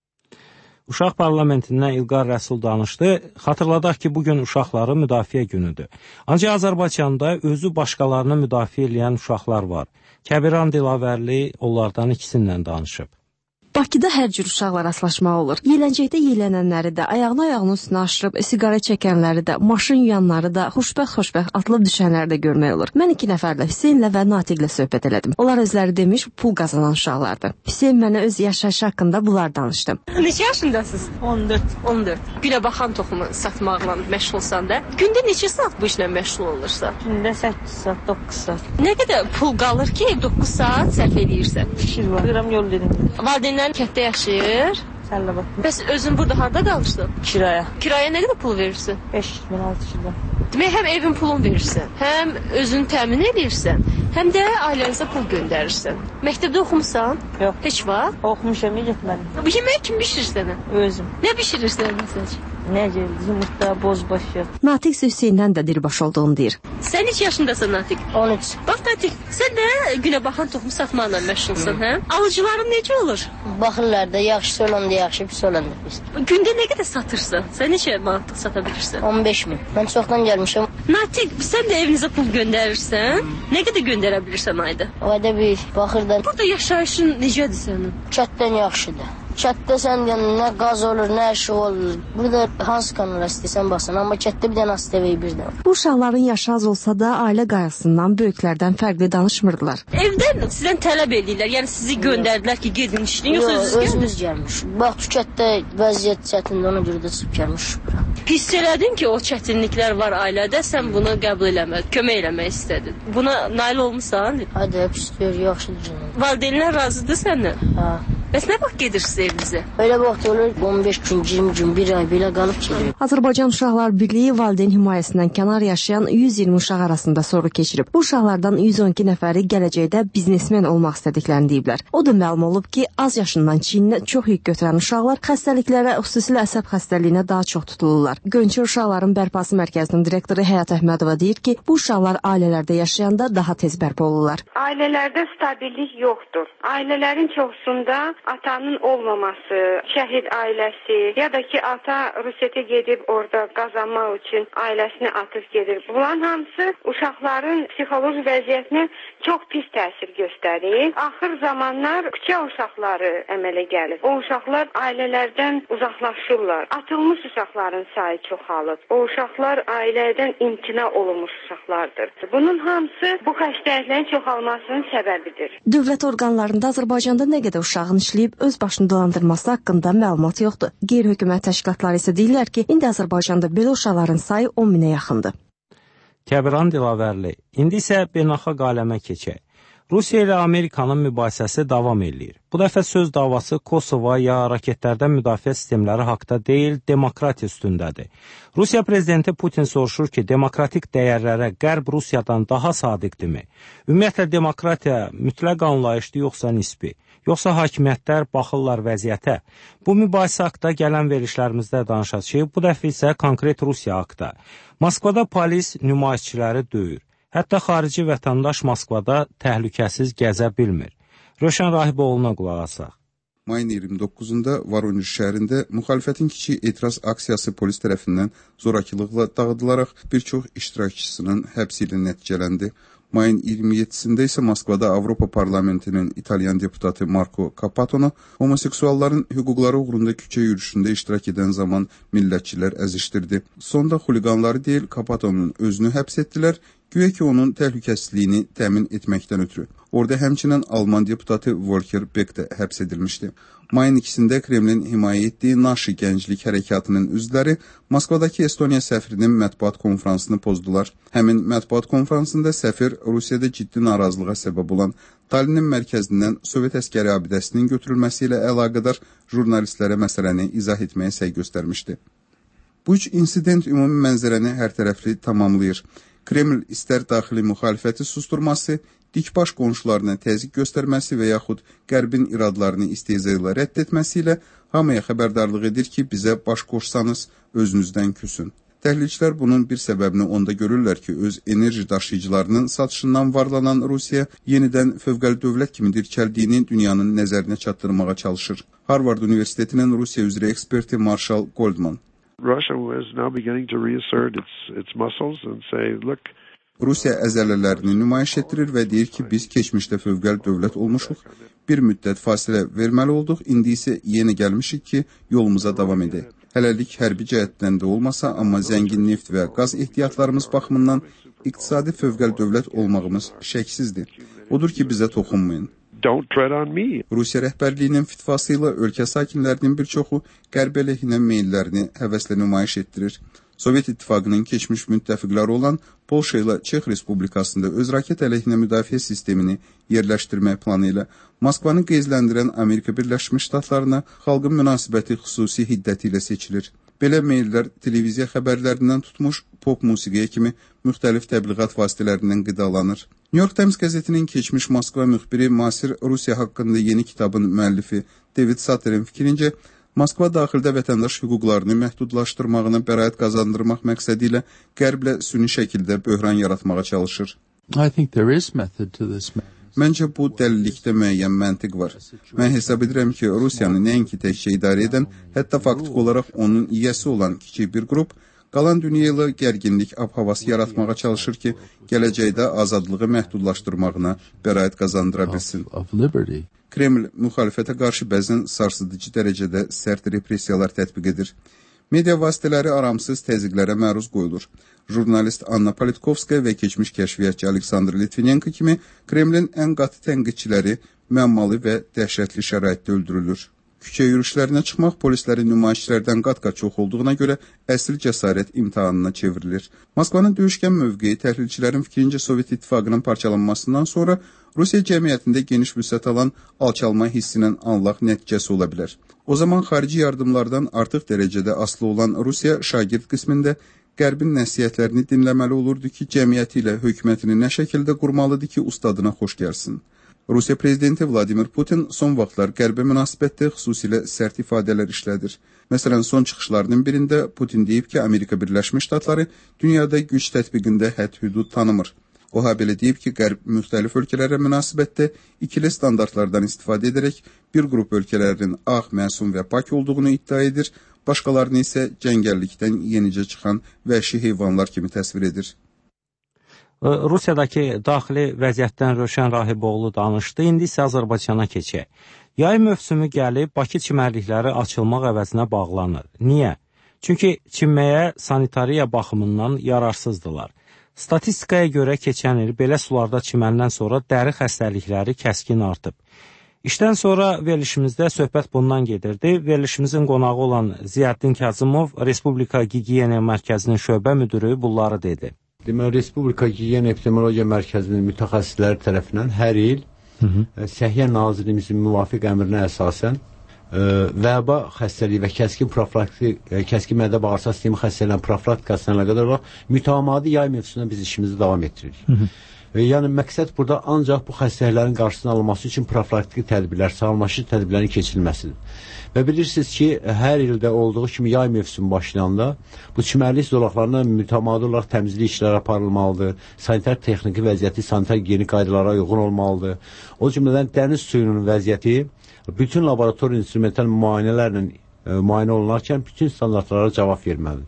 Speaker 8: Uşaq parlamentindən İlqar Rəsul danışdı. Xatırladaq ki, bugün uşaqların müdafiə günüdür. Ancaq Azərbaycanda özü başqalarını müdafiə edən uşaqlar var. Kəbiran Dilavərli onlardan ikisindən danışıb.
Speaker 1: Bakıda hər cür uşaqla rastlaşmaq olur. Yələncəkdə yelənənləri də, ayağının üstünə aşırıb, siqaret çəkənləri də, maşın yuyanları da, xoşbəxt atılıb düşənləri də görmək olur. Mən 2 nəfərlə, Hüseynlə və Natiqlə söhbət elədim. Onlar özləri demiş, pul qazanan uşaqlardır. Hüseyn mənə öz yaşayışı haqqında bunlar danışdı.
Speaker 4: Neçə yaşındasınız? 14. Günə baxan toxumu satmaqla məşğulsan da. Gündə neçə saat bu işlə məşğul olursan?
Speaker 5: Gündə 8 saat, 9 saat.
Speaker 4: Nə qədər pul qalır ki, 9 saat sərf edirsən?
Speaker 5: Fikir var. Qıram yol dedim.
Speaker 4: Valideynlərin kətdə yaşayır.
Speaker 5: Səlləbat.
Speaker 4: Bəs özün burada harda qalırsan?
Speaker 5: Kiraya.
Speaker 4: Kiraya nə qədər pul verirsən?
Speaker 5: 500 min, 600 min.
Speaker 4: Demək, həm evin pulunu verirsən, həm özünü təmin edirsən, həm də ailənizə pul göndərirsən. Məktəbdə oxumusan?
Speaker 5: Yox.
Speaker 4: Heç vaxt?
Speaker 5: Oxumuşam, getmədim.
Speaker 4: Bu yeməyi kim bişirir sənə?
Speaker 5: Özüm.
Speaker 4: Nə bişirirsən məsələn?
Speaker 5: Nə gəldi? Yumurta, bozbaş yat.
Speaker 1: Natiq Hüseyndən də dirbaş olduğunu deyir.
Speaker 4: Sən neçə yaşındasın Natiq?
Speaker 5: 13.
Speaker 4: Bax Natiq, sən də günə baxan toxum satmaqla məşğulsan, hə? Alıcıların necə olur?
Speaker 5: Baxırlar da, yaxşısı olanda yaxşı, pis olanda pis.
Speaker 4: Gündə nə qədər satırsan? Sən neçə manatlıq sata bilirsən?
Speaker 5: 15 min. Mən çoxdan gəlmişəm.
Speaker 4: Natiq, sən də evinizə pul göndərirsən? Nə qədər göndərə bilirsən ayda?
Speaker 5: Ayda bir, baxırdan.
Speaker 4: Burada yaşayışın necədir sənin?
Speaker 5: Çatdan yaxşıdır. Kətdə sən nə qaz olur, nə şey olur. Burada hansı kanala istəyirsən baxsan, amma kətdə bir dənə ASTV birdən.
Speaker 1: Bu uşaqların yaşı az olsa da ailə qayğısından böyüklərdən fərqli danışmırdılar.
Speaker 4: Evdən sizdən tələb edirlər, yəni sizi göndərdilər ki, gedin işləyin, yoxsa
Speaker 5: özümüz gəlmiş. Bax, kətdə vəziyyət çətindir, ona görə də çıxıb gəlmiş.
Speaker 4: Hiss elədin ki, o çətinliklər var ailədə, sən bunu qəbul eləmədin, kömək eləmək istədin. Buna nail olmusan?
Speaker 5: Hadi, hep istiyor, yaxşıdır.
Speaker 4: Valideynlər razıdır səndən?
Speaker 5: Ha.
Speaker 4: Bəs nə vaxt gedirsiniz evinizə?
Speaker 21: Elə vaxt olur 15 gün, 20 gün, bir ay belə qalıb gedir.
Speaker 1: Azərbaycan Uşaqlar Birliyi valideyn himayəsindən kənar yaşayan 120 uşaq arasında soru keçirib. Bu uşaqlardan 112 nəfəri gələcəkdə biznesmen olmaq istədiklərini deyiblər. O da məlum olub ki, az yaşından çiyninə çox yük götürən uşaqlar xəstəliklərə, xüsusilə əsəb xəstəliyinə daha çox tutulurlar. Gönçə Uşaqların Bərpası Mərkəzinin direktoru Həyat Əhmədova deyir ki, bu uşaqlar ailələrdə yaşayanda daha tez bərpa olurlar.
Speaker 6: Ailələrdə stabillik yoxdur. Ailələrin çoxsunda atanın olmaması, şəhid ailəsi ya da ki ata Rusiya gedib orada qazanmaq üçün ailəsini atıb gedir. Bunların hamısı uşaqların psixoloji vəziyyətinə çox pis təsir göstərir. Axır zamanlar küçə uşaqları əmələ gəlir. O uşaqlar ailələrdən uzaqlaşırlar. Atılmış uşaqların sayı çoxalır. O uşaqlar ailədən imtina olunmuş uşaqlardır. Bunun hamısı bu xəstəliklərin çoxalmasının səbəbidir.
Speaker 1: Dövlət orqanlarında Azərbaycanda nə qədər uşağın işləyib öz başını dolandırması haqqında məlumat yoxdur. Qeyri-hökumət təşkilatları isə deyirlər ki, indi Azərbaycanda belə uşaqların sayı 10 minə yaxındır.
Speaker 8: Kəbiran Dilavərli, indi isə beynəlxalq aləmə keçək. Rusiya ilə Amerikanın mübahisəsi davam edir. Bu dəfə söz davası Kosova ya raketlərdən müdafiə sistemləri haqda deyil, demokratiya üstündədir. Rusiya prezidenti Putin soruşur ki, demokratik dəyərlərə Qərb Rusiyadan daha sadiqdirmi? Ümumiyyətlə, demokratiya mütləq anlayışdır, yoxsa nisbi? Yoxsa hakimiyyətlər baxırlar vəziyyətə? Bu mübahisə haqda gələn verişlərimizdə danışacağıq, bu dəfə isə konkret Rusiya haqda. Moskvada polis nümayişçiləri döyür. Hətta xarici vətəndaş Moskvada təhlükəsiz gəzə bilmir. Röşən Rahiboğlu'na qulaq asaq.
Speaker 9: Mayın 29-da Voronezh şəhərində müxalifətin kiçik etiraz aksiyası polis tərəfindən zorakılıqla dağıdılaraq bir çox iştirakçısının həbsi ilə nəticələndi. Mayın 27-sində isə Moskvada Avropa Parlamentinin İtalyan deputatı Marco Capatonu homoseksualların hüquqları uğrunda küçə yürüyüşündə iştirak edən zaman millətçilər əzişdirdi. Sonda xuliqanları deyil, Capatonun özünü həbs etdilər, güya ki onun təhlükəsizliyini təmin etməkdən ötürü. Orada həmçinin Alman deputatı Volker Beck də həbs edilmişdi. Mayın 2-sində Kremlin himayə etdiyi Naşi gənclik hərəkatının üzvləri Moskvadakı Estoniya səfirinin mətbuat konfransını pozdular. Həmin mətbuat konfransında səfir Rusiyada ciddi narazılığa səbəb olan Tallinnin mərkəzindən Sovet əskəri abidəsinin götürülməsi ilə əlaqədar jurnalistlərə məsələni izah etməyə səy göstərmişdi. Bu üç insident ümumi mənzərəni hər tərəfli tamamlayır. Kreml istər daxili müxalifəti susturması, dikbaş qonşularına təzyiq göstərməsi və yaxud Qərbin iradlarını istehza ilə rədd etməsi ilə hamıya xəbərdarlıq edir ki, bizə baş qoşsanız özünüzdən küsün. Təhlilçilər bunun bir səbəbini onda görürlər ki, öz enerji daşıyıcılarının satışından varlanan Rusiya yenidən fövqəli dövlət kimi dirçəldiyini dünyanın nəzərinə çatdırmağa çalışır. Harvard Universitetinin Rusiya üzrə eksperti Marshall Goldman.
Speaker 11: Russia is now beginning to reassert its muscles and say, look,
Speaker 9: Rusiya əzələlərini nümayiş etdirir və deyir ki, biz keçmişdə fövqəli dövlət olmuşuq, bir müddət fasilə verməli olduq, indi isə yeni gəlmişik ki, yolumuza davam edək. Hələlik hərbi cəhətdən də olmasa, amma zəngin neft və qaz ehtiyatlarımız baxımından iqtisadi fövqəli dövlət olmağımız şəksizdir. Odur ki, bizə toxunmayın. Rusiya rəhbərliyinin fitvası ilə ölkə sakinlərinin bir çoxu qərb əleyhinə meyllərini həvəslə nümayiş etdirir. Sovet İttifaqının keçmiş müttəfiqləri olan Polşa ilə Çex Respublikasında öz raket əleyhinə müdafiə sistemini yerləşdirmək planı ilə Moskvanı qeyzləndirən Amerika Birləşmiş Ştatlarına xalqın münasibəti xüsusi hiddəti ilə seçilir. Belə meyllər televiziya xəbərlərindən tutmuş pop musiqiyə kimi müxtəlif təbliğat vasitələrindən qidalanır. New York Times qəzetinin keçmiş Moskva müxbiri Masir Rusiya haqqında yeni kitabın müəllifi David Satterin fikrincə, Moskva daxildə vətəndaş hüquqlarını məhdudlaşdırmağına bəraət qazandırmaq məqsədi ilə qərblə süni şəkildə böhran yaratmağa çalışır. Məncə bu dəlillikdə müəyyən məntiq var. Mən hesab edirəm ki, Rusiyanı nəinki təkcə idarə edən, hətta faktik olaraq onun yiyəsi olan kiçik bir qrup, qalan dünya ilə gərginlik ab-havası yaratmağa çalışır ki, gələcəkdə azadlığı məhdudlaşdırmağına bəraət qazandıra bilsin. Kreml müxalifətə qarşı bəzən sarsıdıcı dərəcədə sərt repressiyalar tətbiq edir. Media vasitələri aramsız təzyiqlərə məruz qoyulur. Jurnalist Anna Politkovskaya və keçmiş kəşfiyyatçı Aleksandr Litvinenko kimi Kremlin ən qatı tənqidçiləri məmmalı və dəhşətli şəraitdə öldürülür. Küçə yürüşlərinə çıxmaq polislərin nümayişçilərdən qat-qat çox olduğuna görə əsl cəsarət imtahanına çevrilir. Moskvanın döyüşkən mövqeyi təhlilçilərin fikrincə Sovet İttifaqının parçalanmasından sonra Rusiya cəmiyyətində geniş vüsət alan alçalma hissinin anlaq nəticəsi ola bilər. O zaman xarici yardımlardan artıq dərəcədə asılı olan Rusiya şagird qismində Qərbin nəsihətlərini dinləməli olurdu ki, cəmiyyəti ilə hökumətini nə şəkildə qurmalıdır ki, ustadına xoş gəlsin. Rusiya prezidenti Vladimir Putin son vaxtlar Qərbə münasibətdə xüsusilə sərt ifadələr işlədir. Məsələn, son çıxışlarının birində Putin deyib ki, Amerika Birləşmiş Ştatları dünyada güc tətbiqində hədd-hüdud tanımır. O belə deyib ki, Qərb müxtəlif ölkələrə münasibətdə ikili standartlardan istifadə edərək bir qrup ölkələrin ağ, məsum və pak olduğunu iddia edir, başqalarını isə cəngəllikdən yenicə çıxan vəhşi heyvanlar kimi təsvir edir.
Speaker 8: Rusiyadakı daxili vəziyyətdən Rövşən Rahiboğlu danışdı. İndi isə Azərbaycana keçək. Yay mövsümü gəlib, Bakı çimərlikləri açılmaq əvəzinə bağlanır. Niyə? Çünki çimməyə sanitariya baxımından yararsızdılar. Statistikaya görə keçən il belə sularda çiməndən sonra dəri xəstəlikləri kəskin artıb. İşdən sonra verilişimizdə söhbət bundan gedirdi. Verilişimizin qonağı olan Ziyəddin Kazımov, Respublika Gigiyena Mərkəzinin şöbə müdürü bunları dedi.
Speaker 2: Deməli, Respublika Gigiyena Epidemiologiya Mərkəzinin mütəxəssisləri tərəfindən hər il Səhiyyə Nazirliyimizin müvafiq əmrinə əsasən vəba xəstəliyi və kəskin mədə bağırsaq sistemi xəstəliyinin profilaktikasına əlaqədar olaraq mütəmadi yay mövsümündə biz işimizi davam etdiririk. Yəni məqsəd burada ancaq bu xəstəliklərin qarşısının alınması üçün profilaktiki tədbirlər, sağlamlaşdırıcı tədbirlərin keçirilməsidir. Və bilirsiniz ki, hər ildə olduğu kimi yay mövsümü başlayanda bu çimərlik zolaqlarına mütəmadi olaraq təmizlik işləri aparılmalıdır, sanitar texniki vəziyyəti, sanitar gigiyenik qaydalara uyğun olmalıdır. O cümlədən dəniz suyunun vəziyyəti bütün laborator instrumental müayinələrlə müayinə olunarkən bütün standartlara cavab verməlidir.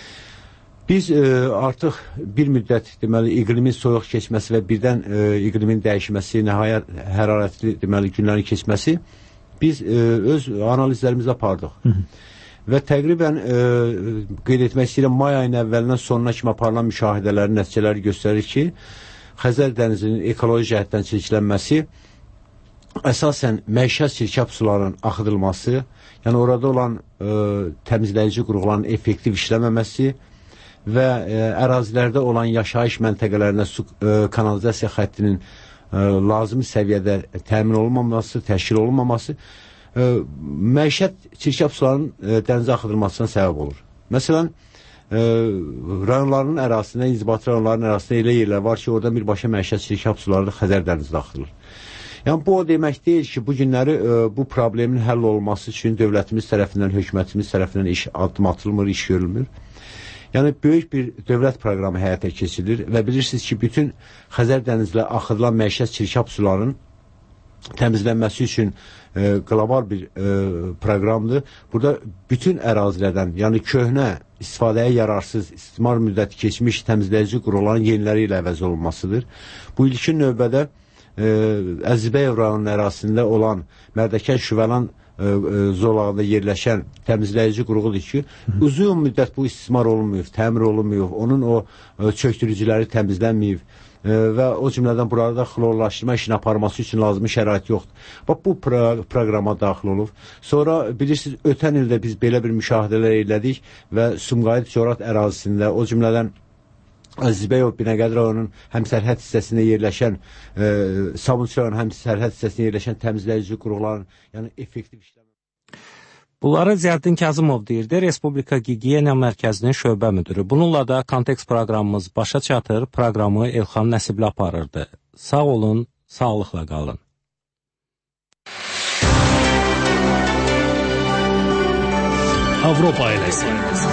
Speaker 2: Biz artıq bir müddət deməli iqlimin soyuq keçməsi və birdən iqlimin dəyişməsi, nəhayət hərarətli deməli günlərin keçməsi biz öz analizlərimizi apardıq. Və təqribən qeyd etmək istəyirəm, may ayının əvvəlindən sonuna kimi aparılan müşahidələrin nəticələri göstərir ki, Xəzər dənizinin ekoloji cəhətdən çirklənməsi əsasən məişət çirkab sularının axıdılması, yəni orada olan təmizləyici qurğuların effektiv işləməməsi və ərazilərdə olan yaşayış məntəqələrində su kanalizasiya xəttinin lazımi səviyyədə təmin olunmaması, təşkil olunmaması məişət çirkab sularının dənizə axıdılmasına səbəb olur. Məsələn, rayonların ərazisində, inzibati rayonların ərazisində elə yerlər var ki, orada birbaşa məişət çirkab suları Xəzər dənizinə axıdılır. Yəni, bu o demək deyil ki, bu günləri bu problemin həll olması üçün dövlətimiz tərəfindən, hökumətimiz tərəfindən addım atılmır, iş görülmür. Yəni, böyük bir dövlət proqramı həyata keçirilir və bilirsiniz ki, bütün Xəzər dənizinə axıdılan məişət çirkab sularının təmizlənməsi üçün qlobal bir proqramdır. Burada bütün ərazilərdən, yəni köhnə istifadəyə yararsız, istismar müddəti keçmiş təmizləyici qurğuların yeniləri ilə əvəz olunmasıdır. Bu ilkin növbədə Əzizbəyev rayonunun ərazisində olan Mərdəkən Şüvəlan zolağında yerləşən təmizləyici qurğudur ki, uzun müddət bu istismar olunmuyub, təmir olunmuyub, onun o çöktürücüləri təmizlənməyib və o cümlədən burada xlorlaşdırma işini aparması üçün lazımi şərait yoxdur. Bax, bu proqrama daxil olub. Sonra bilirsiniz, ötən ildə biz belə bir müşahidələr elədik və Sumqayıt Corat ərazisində, o cümlədən Əzizbəyov Binəqədi rayonunun həm sərhəd hissəsində yerləşən, Sabunçu rayonunun həm sərhəd hissəsində yerləşən təmizləyici qurğuların, yəni effektiv işləmə.
Speaker 8: Bunları Ziyəddin Kazımov deyirdi, Respublika Gigiyena Mərkəzinin şöbə müdürü. Bununla da kontekst proqramımız başa çatır, proqramı Elxan Nəsibli aparırdı. Sağ olun, sağlıqla qalın.
Speaker 21: Avropa ailəsi.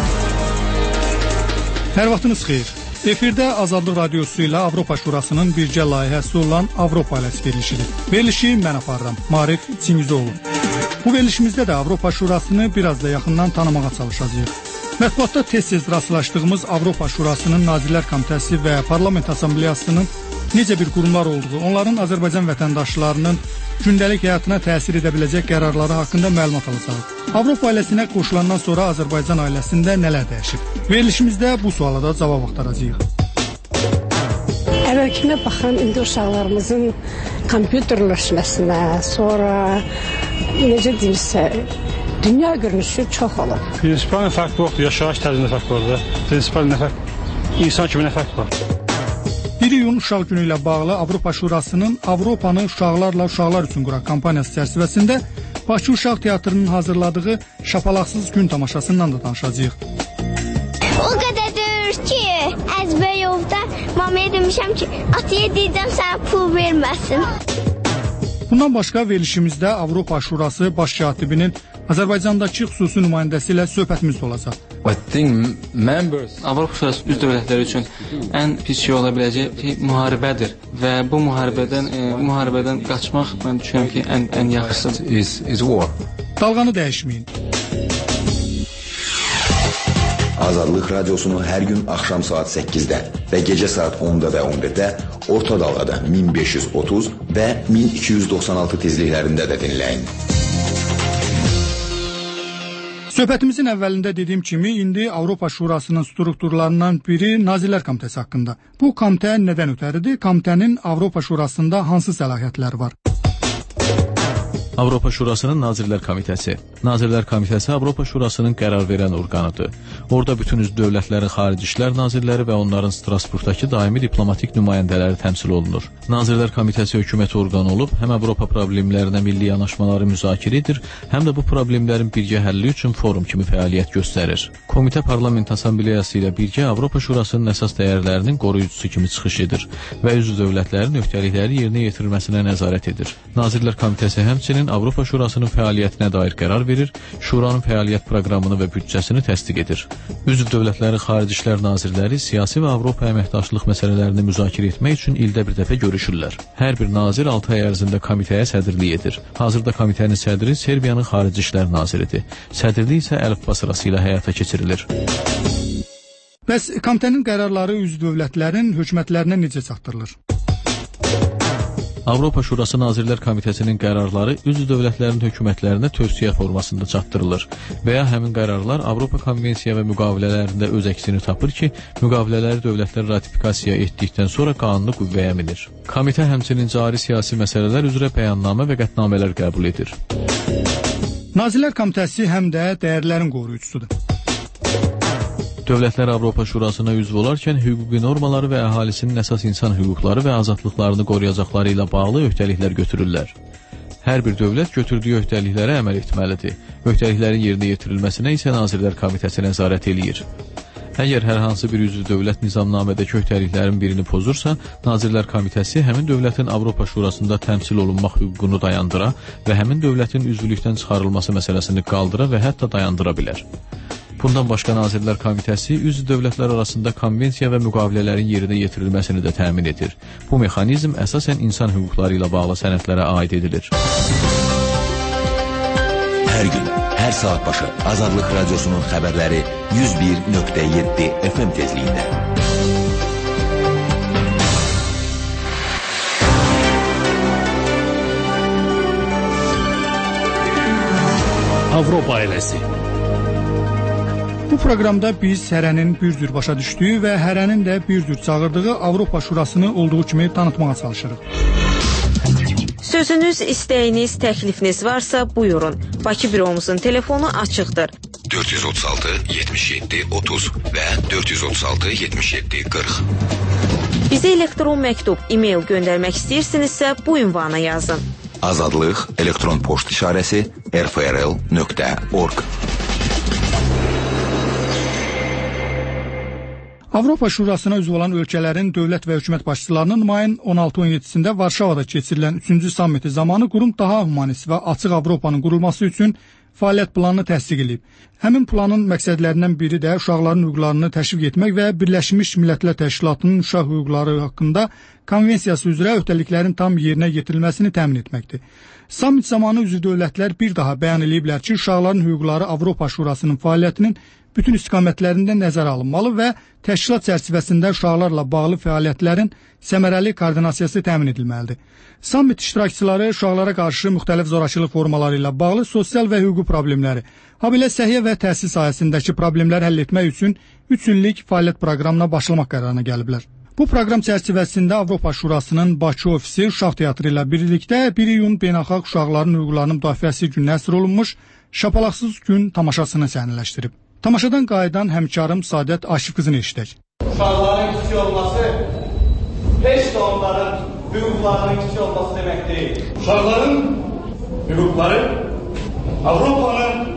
Speaker 10: Hər vaxtınız xeyir. Efirdə Azadlıq Radiosu ilə Avropa Şurasının birgə layihəsi olan Avropa ailəsi verilişidir. Verilişi mən aparıram, Marif Çingizoğlu. Bu verilişimizdə də Avropa Şurasını biraz da yaxından tanımağa çalışacağıq. Mətbuatda tez-tez rastlaşdığımız Avropa Şurasının Nazirlər Komitəsi və Parlament Assambleyasının necə bir qurumlar olduğu, onların Azərbaycan vətəndaşlarının gündəlik həyatına təsir edə biləcək qərarları haqqında məlumat alacağıq. Avropa ailəsinə qoşulandan sonra Azərbaycan ailəsində nələr dəyişib? Verilişimizdə bu suala da cavab axtaracağıq.
Speaker 11: Əvvəlkinə baxan indi uşaqlarımızın kompüterləşməsinə, sonra necə deyirsə, dünya görünüşü çox olub.
Speaker 12: Prinsipal fərq yoxdur, yaşayış tərzində fərq var da. Prinsipal nə fərq? İnsan kimi nə fərq var?
Speaker 10: 1 iyun Uşaq Günü ilə bağlı Avropa Şurasının Avropanı uşaqlarla uşaqlar üçün quraq kampaniyası çərçivəsində Bakı Uşaq Teatrının hazırladığı Şapalaqsız Gün tamaşasından da danışacağıq.
Speaker 13: O qədər deyir ki, Əzbəyovda mamaya demişəm ki, ataya deyəcəm sənə pul verməsin.
Speaker 10: Bundan başqa verilişimizdə Avropa Şurası baş katibinin Azərbaycandakı xüsusi nümayəndəsi ilə söhbətimiz olacaq.
Speaker 14: Avropa Şurası üzv dövlətləri üçün ən pis şey ola biləcək şey müharibədir və bu müharibədən qaçmaq mən düşünürəm ki, ən yaxşısıdır.
Speaker 10: Dalğanı dəyişməyin.
Speaker 16: Azadlıq Radiosunu hər gün axşam saat 8-də və gecə saat 10-da və 11-də orta dalğada 1530 və 1296 tezliklərində də dinləyin.
Speaker 10: Söhbətimizin əvvəlində dediyim kimi, indi Avropa Şurasının strukturlarından biri Nazirlər Komitəsi haqqında. Bu komitə nədən ötəridir? Komitənin Avropa Şurasında hansı səlahiyyətləri var?
Speaker 3: Avropa Şurasının Nazirlər Komitəsi. Nazirlər Komitəsi Avropa Şurasının qərar verən orqanıdır. Orada bütün üzv dövlətlərin xarici işlər nazirləri və onların Strasburqdakı daimi diplomatik nümayəndələri təmsil olunur. Nazirlər Komitəsi hökumət orqanı olub, həm Avropa problemlərinə milli yanaşmaları müzakirə edir, həm də bu problemlərin birgə həlli üçün forum kimi fəaliyyət göstərir. Komitə Parlament Assambleyası ilə birgə Avropa Şurasının əsas dəyərlərinin qoruyucusu kimi çıxış edir və üzv dövlətlərin öhdəlikləri yerinə yetirilməsinə nəzarət edir. Nazirlər Komitəsi həmçinin Avropa Şurasının fəaliyyətinə dair qərar verir, Şuranın fəaliyyət proqramını və büdcəsini təsdiq edir. Üzv dövlətlərin xarici işlər nazirləri siyasi və Avropa əməkdaşlıq məsələlərini müzakirə etmək üçün ildə bir dəfə görüşürlər. Hər bir nazir 6 ay ərzində komitəyə sədrlik edir. Hazırda komitənin sədri Serbiyanın xarici işlər naziridir. Sədrlik isə əlifba sırası ilə həyata keçirilir.
Speaker 10: Bəs komitənin qərarları üzv dövlətlərin hökumətlərinə necə çatdırılır?
Speaker 3: Avropa Şurası Nazirlər Komitəsinin qərarları üzv dövlətlərin hökumətlərinə tövsiyə formasında çatdırılır və ya həmin qərarlar Avropa Konvensiya və müqavilələrində öz əksini tapır ki, müqavilələri dövlətlər ratifikasiya etdikdən sonra qanuni qüvvəyə minir. Komitə həmçinin cari siyasi məsələlər üzrə bəyannamə və qətnamələr qəbul edir.
Speaker 10: Nazirlər Komitəsi həm də dəyərlərin qoruyucusudur.
Speaker 3: Dövlətlər Avropa Şurasına üzv olarkən hüquqi normaları və əhalisinin əsas insan hüquqları və azadlıqlarını qoruyacaqları ilə bağlı öhdəliklər götürürlər. Hər bir dövlət götürdüyü öhdəliklərə əməl etməlidir. Öhdəliklərin yerinə yetirilməsinə isə Nazirlər Komitəsi nəzarət eləyir. Əgər hər hansı bir üzv dövlət nizamnamədəki öhdəliklərin birini pozursa, Nazirlər Komitəsi həmin dövlətin Avropa Şurasında təmsil olunmaq hüququnu dayandıra və həmin dövlətin üzvlükdən çıxarılması məsələsini qaldıra və hətta dayandıra bilər. Bundan başqa Nazirlər Komitəsi üzv dövlətlər arasında konvensiya və müqavilələrin yerinə yetirilməsini də təmin edir. Bu mexanizm əsasən insan hüquqları ilə bağlı sənədlərə aid edilir.
Speaker 16: Hər gün, hər saat başı Azadlıq Radiosunun xəbərləri 101.7 FM tezliyində.
Speaker 21: Avropa ailəsi.
Speaker 10: Bu proqramda biz hərənin bir cür başa düşdüyü və hərənin də bir cür çağırdığı Avropa Şurasını olduğu kimi tanıtmağa çalışırıq.
Speaker 1: Sözünüz, istəyiniz, təklifiniz varsa buyurun. Bakı büromuzun telefonu açıqdır.
Speaker 16: 436 77 30 və 436 77 40.
Speaker 1: Bizə elektron məktub, e-mail göndərmək istəyirsinizsə bu ünvana yazın.
Speaker 16: Azadlıq elektron poçt işarəsi rfrl.org.
Speaker 10: Avropa Şurasına üzv olan ölkələrin dövlət və hökumət başçılarının mayın 16-17-sində Varşavada keçirilən 3-cü sammiti zamanı qurum daha humanist və açıq Avropanın qurulması üçün fəaliyyət planını təsdiq edib. Həmin planın məqsədlərindən biri də uşaqların hüquqlarını təşviq etmək və Birləşmiş Millətlər Təşkilatının uşaq hüquqları haqqında konvensiyası üzrə öhdəliklərin tam yerinə yetirilməsini təmin etməkdir. Sammit zamanı üzv dövlətlər bir daha bəyan ediblər ki, uşaqların hüquqları Avropa Şurasının fəaliyyətinin bütün istiqamətlərində nəzərə alınmalı və təşkilat çərçivəsində uşaqlarla bağlı fəaliyyətlərin səmərəli koordinasiyası təmin edilməlidir. Sammit iştirakçıları uşaqlara qarşı müxtəlif zorakılıq formaları ilə bağlı sosial və hüquqi problemləri, habelə səhiyyə və təhsil sahəsindəki problemləri həll etmək üçün 3 illik fəaliyyət proqramına başlamaq qərarına gəliblər. Bu proqram çərçivəsində Avropa Şurasının Bakı ofisi Uşaq Teatrı ilə birlikdə 1 iyun Beynəlxalq Uşaqların Hüquqlarının Müdafiəsi gününə həsr olunmuş Şapalaqsız gün tamaşasını səhnələşdirib. Tamaşadan qayıdan həmkarım Sadət Aşif qızını eşidək.
Speaker 7: Uşaqların kiçik olması heç də onların hüquqlarının kiçik olması demək deyil. Uşaqların hüquqları Avropanın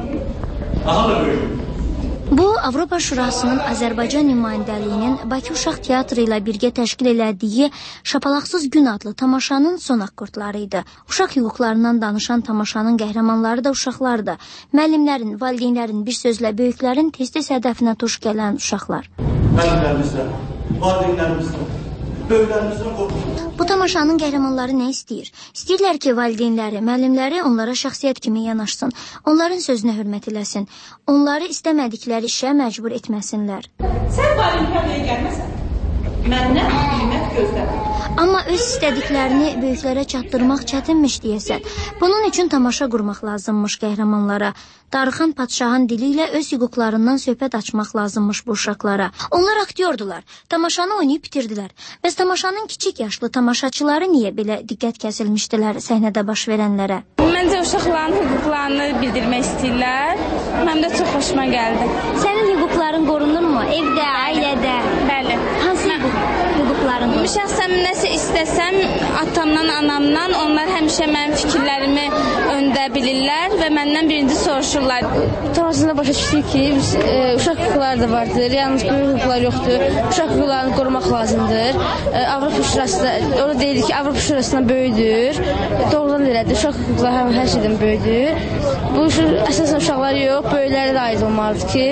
Speaker 7: daha da böyük.
Speaker 15: Bu, Avropa Şurasının Azərbaycan nümayəndəliyinin Bakı Uşaq Teatrı ilə birgə təşkil elədiyi Şapalaqsız gün adlı tamaşanın son akkordları idi. Uşaq hüquqlarından danışan tamaşanın qəhrəmanları da uşaqlardır. Müəllimlərin, valideynlərin, bir sözlə böyüklərin tez-tez hədəfinə tuş gələn uşaqlar.
Speaker 7: Müəllimlərimizlə, valideynlərimizlə, böyüklərimizlə qorxur.
Speaker 15: Bu tamaşanın qəhrəmanları nə istəyir? İstəyirlər ki, valideynləri, müəllimləri onlara şəxsiyyət kimi yanaşsın, onların sözünə hörmət eləsin, onları istəmədikləri işə məcbur etməsinlər.
Speaker 17: Sən valideynlərə gəlməsən, məndən qiymət gözləmə.
Speaker 15: Amma öz istədiklərini böyüklərə çatdırmaq çətinmiş deyəsən. Bunun üçün tamaşa qurmaq lazımmış qəhrəmanlara. Darıxan padşahın dili ilə öz hüquqlarından söhbət açmaq lazımmış bu uşaqlara. Onlar aktyordular. Tamaşanı oynayıb bitirdilər. Bəs tamaşanın kiçik yaşlı tamaşaçıları niyə belə diqqət kəsilmişdilər səhnədə baş verənlərə?
Speaker 20: Məncə uşaqların hüquqlarını bildirmək istəyirlər. Mənim də çox xoşuma gəldi.
Speaker 15: Sənin hüquqların qorunurmu? Evdə, ailədə?
Speaker 20: Bəli.
Speaker 15: Hansı hüquqların qorunur?
Speaker 20: Şəxsən nəsə istəsəm, atamdan, anamdan, onlar həmişə mənim fikirlərimi öndə bilirlər və məndən birinci soruşurlar.
Speaker 18: Tamaşasında başa düşdük ki, uşaq hüquqları da vardır, yalnız böyük hüquqlar yoxdur. Uşaq hüquqlarını qorumaq lazımdır. Avropa Şurası da, orada deyilir ki, Avropa Şurasından böyüdür. Doğrudan elədir, uşaq hüquqları hər şeydən böyüdür. Bu əsasən uşaqlar yox, böyüklərə də aid olmalıdır ki,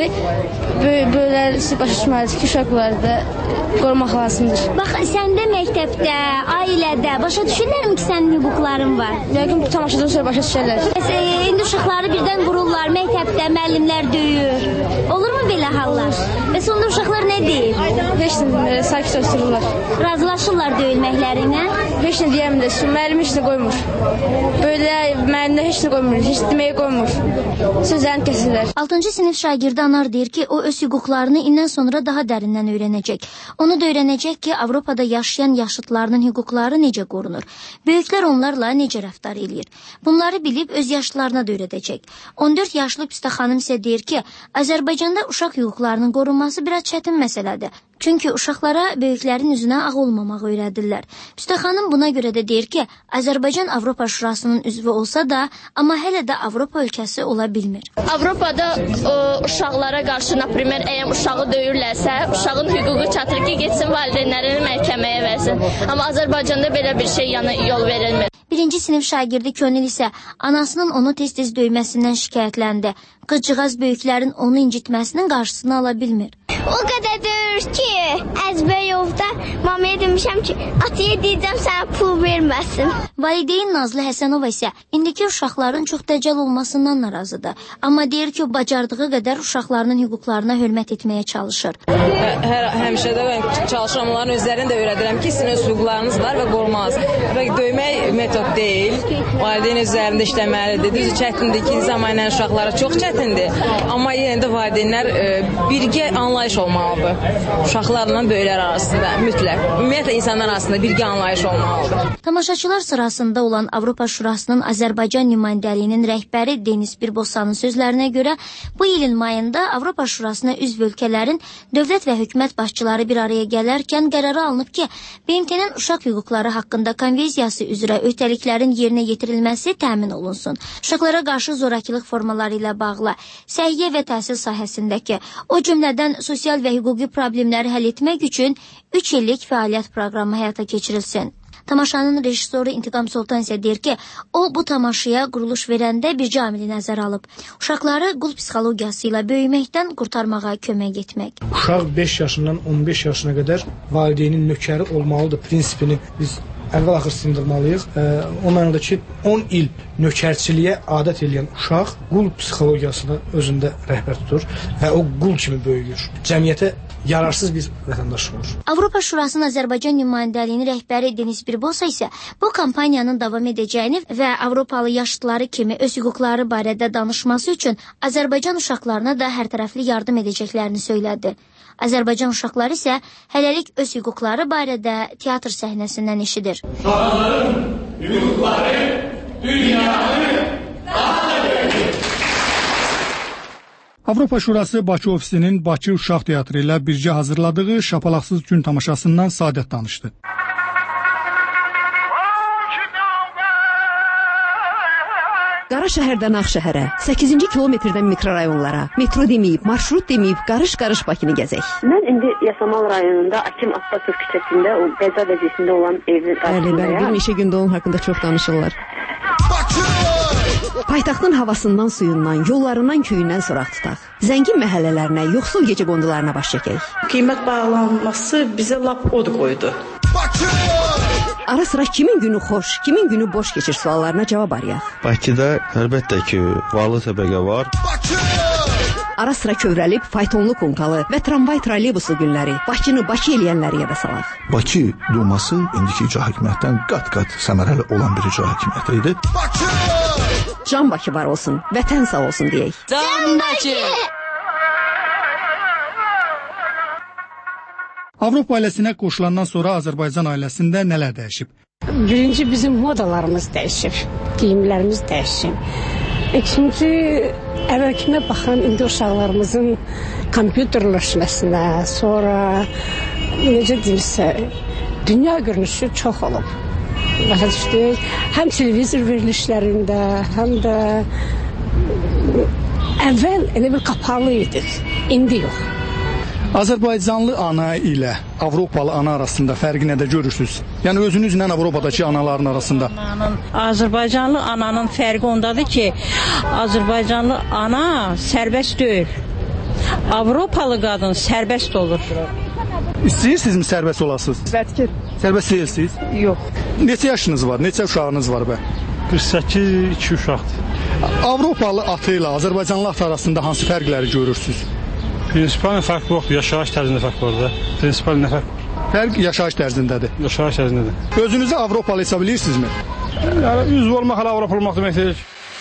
Speaker 18: böyüklər başa düşməlidir ki, uşaq hüquqları da qorumaq lazımdır.
Speaker 15: Bax, səndə məktəbdə, ailədə başa düşürlərmi ki, sənin hüquqların var?
Speaker 18: Yəqin bu tamaşadan sonra başa düşərlər.
Speaker 15: İndi uşaqları birdən vururlar, məktəbdə müəllimlər döyür. Olurmu belə hallar? Və sonunda uşaqlar nə deyir?
Speaker 18: Heç nə, sakit otururlar.
Speaker 15: Razılaşırlar döyülməklərinə?
Speaker 18: Heç nə deyəmdir, müəllim heç nə qoymur. Böyle müəllimlər heç nə qoymur, heç deməyə qoymur. Sözlərini kəsirlər.
Speaker 15: 6-cı sinif şagirdi Anar deyir ki, o öz hüquqlarını indən sonra daha dərindən öyrənəcək. Onu da öyrənəcək ki, Avropada yaşayan yaşıtlarının hüquqları necə qorunur. Böyüklər onlarla necə rəftar eləyir. Bunları bilib öz yaşlılarına da öyrədəcək. 14 yaşlı Püstə xanım isə deyir ki, Azərbaycanda uşaq hüquqlarının qorunması biraz çətin məsələdir. Çünki uşaqlara böyüklərin üzünə ağ olmamağı öyrədirlər. Püstə xanım buna görə də deyir ki, Azərbaycan Avropa Şurasının üzvü olsa da, amma hələ də Avropa ölkəsi ola bilmir.
Speaker 19: Avropada uşaqlara qarşı, например, əgər uşağı döyürlərsə, uşağın hüququ çatır ki, getsin valideynlərini məhkəməyə versin. Amma Azərbaycanda belə bir şey yol verilmir.
Speaker 15: 1-ci sinif şagirdi Könül isə anasının onu tez-tez döyməsindən şikayətləndi. Qızcığaz böyüklərin onu incitməsinin qarşısını ala bilmir.
Speaker 13: O qədər deyir ki, əzbər yolda mamaya demişəm ki, ataya deyəcəm sənə pul verməsin.
Speaker 15: Valideyn Nazlı Həsənova isə indiki uşaqların çox dəcəl olmasından narazıdır. Amma deyir ki, o bacardığı qədər uşaqlarının hüquqlarına hörmət etməyə çalışır.
Speaker 5: Həmişə də mən çalışıram, onların özlərini də öyrədirəm ki, sizin öz hüquqlarınız var və qorunmalısınız. Və döymək metod deyil, valideyn üzərində işləməlidir. Düzü çətindir, ikinci zamanla uşaqlara çox çətindir. Amma yenə də valideynlər birgə anlayış olmalıdır. Uşaqlarla böyüklər arasında mütləq. Ümumiyyətlə insanlar arasında birgə anlayış olmalıdır.
Speaker 15: Tamaşaçılar sırasında olan Avropa Şurasının Azərbaycan nümayəndəliyinin rəhbəri Deniz Birbosanın sözlərinə görə bu ilin mayında Avropa Şurasına üzv ölkələrin dövlət və hökumət başçıları bir araya gələrkən qərara alınıb ki, BMT-nin uşaq hüquqları haqqında konvensiyası üzrə öhdəliklərin yerinə yetirilməsi təmin olunsun. Uşaqlara qarşı zorakılıq formaları ilə bağlı səhiyyə və təhsil sahəsindəki, o cümlədən sosial və hüquqi problemləri həll etmək üçün 3 illik fəaliyyət proqramı həyata keçirilsin. Tamaşanın rejissoru İntiqam Sultan isə deyir ki, o bu tamaşaya quruluş verəndə bircə amili nəzərə alıb. Uşaqları qul psixologiyası ilə böyüməkdən qurtarmağa kömək etmək.
Speaker 22: Uşaq 5 yaşından 15 yaşına qədər valideynin nökəri olmalıdır prinsipini biz əvvəl-axır sındırmalıyıq. O mənada ki, 10 il nökərçiliyə adət edən uşaq qul psixologiyasını özündə rəhbər tutur və o qul kimi böyüyür. Cəmiyyətə yararsız bir vətəndaş olur.
Speaker 15: Avropa Şurasının Azərbaycan nümayəndəliyinin rəhbəri Deniz Birbosa isə bu kampaniyanın davam edəcəyini və Avropalı yaşlıları kimi öz hüquqları barədə danışması üçün Azərbaycan uşaqlarına da hərtərəfli yardım edəcəklərini söylədi. Azərbaycan uşaqları isə hələlik öz hüquqları barədə teatr səhnəsindən eşidir.
Speaker 7: Uşaqların hüquqları dünyanı daha da böyüdür.
Speaker 10: Avropa Şurası Bakı ofisinin Bakı Uşaq Teatrı ilə birgə hazırladığı Şapalaqsız gün tamaşasından Saadət danışdı.
Speaker 23: Qara şəhərdən Ağşəhərə, 8-ci kilometrdən mikrorayonlara, metro deməyib, marşrut deməyib, qarış-qarış Bakını gəzək.
Speaker 6: Mən indi Yasamal rayonunda Akim Abbasov küçəsində o qəza vəziyyətində olan evin qarşısındayım.
Speaker 23: Bəli, bir neçə gündə onun haqqında çox danışırlar. Paytaxtın havasından, suyundan, yollarından, köyündən soraq tutaq. Zəngin məhəllələrinə, yoxsul gecəqondularına baş çəkək.
Speaker 24: Qiymət bağlanması bizə lap od qoydu.
Speaker 23: Ara sıra kimin günü xoş, kimin günü boş keçir suallarına cavab arayaq.
Speaker 25: Bakıda əlbəttə ki, varlı təbəqə var.
Speaker 23: Ara sıra kövrəlib, faytonlu konkalı və tramvay trolleybusu günləri Bakını Bakı eləyənləri yada salaq.
Speaker 26: Bakı Duması indiki icra hakimiyyətdən qat-qat səmərəli olan bir icra hakimiyyəti idi.
Speaker 23: Can Bakı var olsun, vətən sağ olsun deyək.
Speaker 24: Can Bakı!
Speaker 10: Avropa ailəsinə qoşulandan sonra Azərbaycan ailəsində nələr dəyişib?
Speaker 11: Birinci bizim modalarımız dəyişib, geyimlərimiz dəyişib. İkinci, əvvəlkinə baxan indi uşaqlarımızın kompüterləşməsinə, sonra necə deyirsə, dünya görünüşü çox olub. Başa düşdük, həm televizor verilişlərində, həm də əvvəl elə bir qapalı idi, indi yox.
Speaker 10: Azərbaycanlı ana ilə Avropalı ana arasında fərqi nədə görürsünüz? Yəni özünüzlə Avropadakı anaların arasında.
Speaker 24: Azərbaycanlı ananın fərqi ondadır ki, Azərbaycanlı ana sərbəst deyil. Avropalı qadın sərbəst olur.
Speaker 10: İstəyirsinizmi sərbəst olasınız?
Speaker 24: Əlbəttə.
Speaker 10: Sərbəst deyilsiniz?
Speaker 24: Yox.
Speaker 10: Neçə yaşınız var? Neçə uşağınız var bə?
Speaker 12: 48, 2 uşaqdır.
Speaker 10: Avropalı atı ilə Azərbaycanlı atı arasında hansı fərqləri görürsünüz?
Speaker 12: Prinsipal fərq yoxdur, yaşayış tərzində fərq var da. Prinsipal nə fərq?
Speaker 10: Fərq yaşayış tərzindədir.
Speaker 12: Yaşayış tərzindədir.
Speaker 10: Özünüzü Avropalı hesab edirsinizmi?
Speaker 12: Yəni üzv olmaq hələ Avropalı olmaq demək deyil.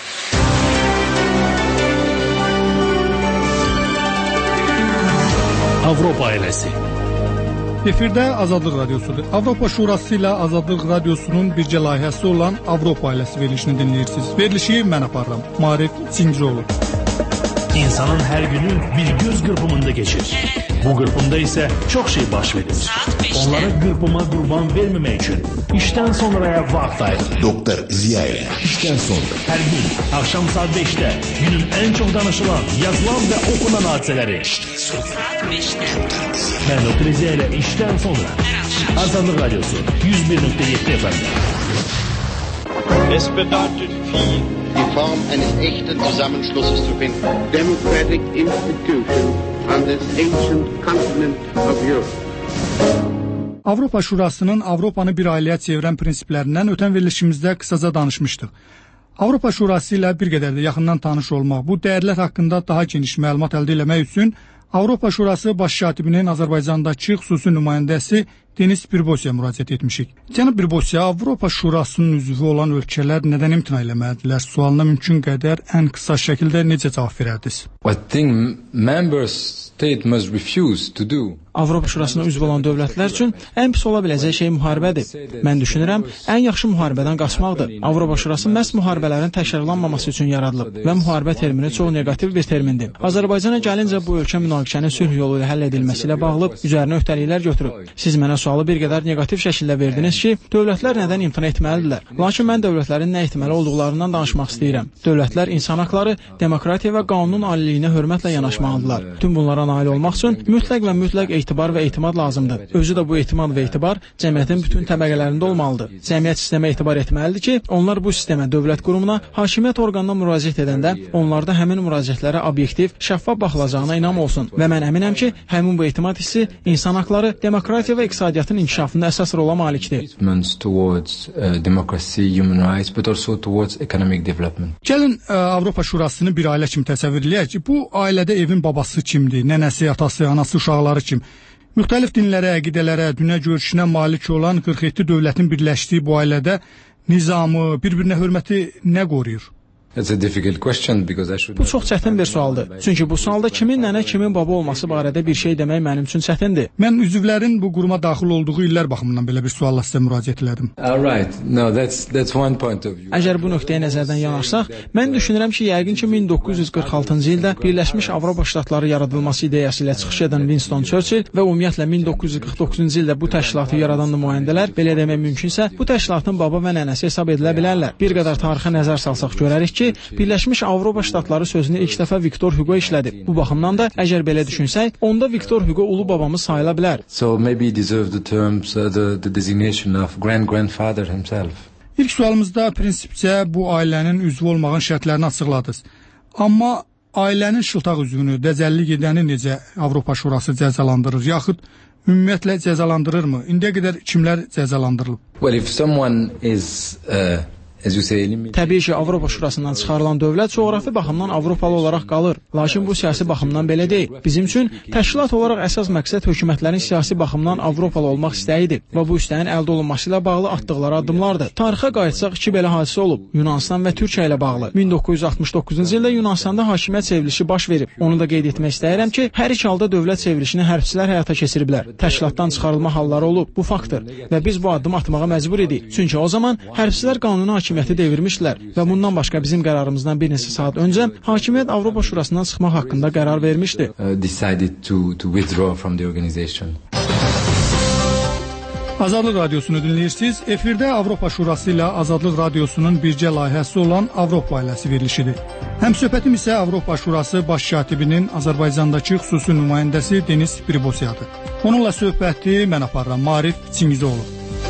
Speaker 21: Avropa ailəsi.
Speaker 10: Efirdə Azadlıq Radiosudur. Avropa Şurası ilə Azadlıq Radiosunun birgə layihəsi olan Avropa ailəsi verilişini dinləyirsiniz. Verilişi mən aparıram. Maarif Çingizoğlu.
Speaker 21: İnsanın hər günü bir göz qırpımında geçir. Bu qırpımda isə çox şey baş verir. Onlara qırpıma qurban verməmək üçün işdən sonraya vaxt ayırır.
Speaker 26: Doktor Ziya ilə işdən sonra.
Speaker 21: Hər gün axşam saat 5-də günün ən çox danışılan, yazılan və okunan hadisələri. Mən Doktor Ziya ilə işdən sonra. Azadlıq Radiosu 101.7 FM'de.
Speaker 27: Es bedeutet viel, die Form eines echten Zusammenschlusses zu finden. Democratic Institutions
Speaker 1: on this ancient continent of Europe.
Speaker 10: Avropa Şurasının Avropanı bir ailəyə çevirən prinsiplərindən ötən verilişimizdə qısaca danışmışdıq. Avropa Şurası ilə bir qədər də yaxından tanış olmaq, bu dəyərlər haqqında daha geniş məlumat əldə etmək üçün Avropa Şurası baş katibinin Azərbaycandakı xüsusi nümayəndəsi Denis Birbosya müraciət etmişik. Cənab Birbosya, Avropa Şurasının üzvü olan ölkələr nədən imtina eləməlidirlər? Sualına mümkün qədər ən qısa şəkildə necə cavab verərdiniz?
Speaker 2: Avropa Şurasına üzv olan dövlətlər üçün ən pis ola biləcək şey müharibədir. Mən düşünürəm, ən yaxşı müharibədən qaçmaqdır. Avropa Şurası məhz müharibələrin təkrarlanmaması üçün yaradılıb və müharibə termini çox negativ bir termindir. Azərbaycana gəlincə bu ölkə münaqişənin sülh yolu ilə həll edilməsi ilə bağlı üzərinə öhdəliklər götürüb. Siz mənə sualı bir qədər negativ şəkildə verdiniz ki, dövlətlər nədən imtina etməlidirlər? Lakin mən dövlətlərin nə etməli olduqlarından danışmaq istəyirəm. Dövlətlər insan haqları, demokratiya və qanunun aliliyinə hörmətlə yanaşmalıdırlar. Tüm bunlara nail olmaq üçün mütləq etibar və etimad lazımdır. Özü də bu etimad və etibar cəmiyyətin bütün təbəqələrində olmalıdır. Cəmiyyət sistemə etibar etməlidir ki, onlar bu sistemə, dövlət qurumuna, hakimiyyət orqanına müraciət edəndə onlarda həmin müraciətlərə obyektiv, şəffaf baxılacağına inam olsun. Və mən əminəm ki, həmin bu etimad hissi insan haqları, demokratiya və iqtisadiyyatın inkişafında əsas rola malikdir.
Speaker 10: Gəlin Avropa Şurasını bir ailə kimi təsəvvür eləyək. Bu ailədə evin babası kimdir? Nənəsi, atası, anası, uşaqları kim? Müxtəlif dinlərə, əqidələrə, dünya görüşünə malik olan 47 dövlətin birləşdiyi bu ailədə nizamı, bir-birinə hörməti nə qoruyur?
Speaker 2: Bu çox çətin bir sualdır. Çünki bu sualda kimin nənə, kimin baba olması barədə bir şey demək mənim üçün çətindir.
Speaker 10: Mən üzvlərin bu quruma daxil olduğu illər baxımından belə bir sualla sizə müraciət elədim.
Speaker 2: Əgər bu nöqtəyə nəzərdən yanarsaq, mən düşünürəm ki, yəqin ki 1946-cı ildə Birləşmiş Avropa Ştatları yaradılması ideyası ilə çıxış edən Winston Churchill və ümumiyyətlə 1949-cu ildə bu təşkilatı yaradan nümayəndələr, belə demək mümkünsə, bu təşkilatın baba və nənəsi hesab edilə bilərlər. Bir qədər tarixə nəzər salsaq görərik ki, Birləşmiş Avropa Ştatları sözünü ilk dəfə Viktor Hugo işlədib. Bu baxımdan da əgər belə düşünsək, onda Viktor Hugo ulu babamız sayıla bilər.
Speaker 10: İlk sualımızda prinsipcə bu ailənin üzvü olmağın şərtlərini açıqladınız. Amma ailənin şıltaq üzvünü, dəcəllik edəni necə Avropa Şurası cəzalandırır, yaxud ümumiyyətlə cəzalandırırmı? İndiyə qədər kimlər cəzalandırılıb?
Speaker 2: Təbii ki, Avropa Şurasından çıxarılan dövlət coğrafi baxımdan Avropalı olaraq qalır. Lakin bu siyasi baxımdan belə deyil. Bizim üçün təşkilat olaraq əsas məqsəd hökumətlərin siyasi baxımdan Avropalı olmaq istəyidir və bu istəyin əldə olunması ilə bağlı atdıqları addımlardır. Tarixə qayıtsaq iki belə hadisə olub. Yunanistan və Türkiyə ilə bağlı. 1969-cu ildə Yunanistanda hakimiyyət çevrilişi baş verib. Onu da qeyd etmək istəyirəm ki, hər iki halda dövlət çevrilişini hərbçilər həyata keçiriblər. Təşkilatdan çıxarılma halları olub. Bu faktdır və biz bu addım atmağa məcbur idik. Çünki o zaman hərbçilər qanuni hakimiyyəti devirmişdilər və bundan başqa bizim qərarımızdan bir neçə saat öncə hakimiyyət Avropa Şurasından çıxmaq haqqında qərar vermişdi.
Speaker 10: Azadlıq Radiosunu dinləyirsiniz. Efirdə Avropa Şurası ilə Azadlıq Radiosunun bircə layihəsi olan Avropa ailəsi verilişidir. Həmsöhbətim isə Avropa Şurası baş katibinin Azərbaycandakı xüsusi nümayəndəsi Denis Birbosyadır. Onunla söhbəti mən aparıram, Maarif Çingizoğlu.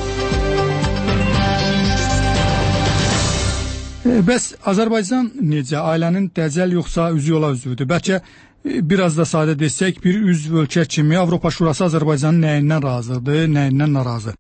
Speaker 10: Bəs Azərbaycan necə? Ailənin dəcəl yoxsa üzü yola üzvüdür? Bəlkə biraz da sadə desək, bir üzv ölkə kimi Avropa Şurası Azərbaycanın nəyindən razıdır, nəyindən narazı?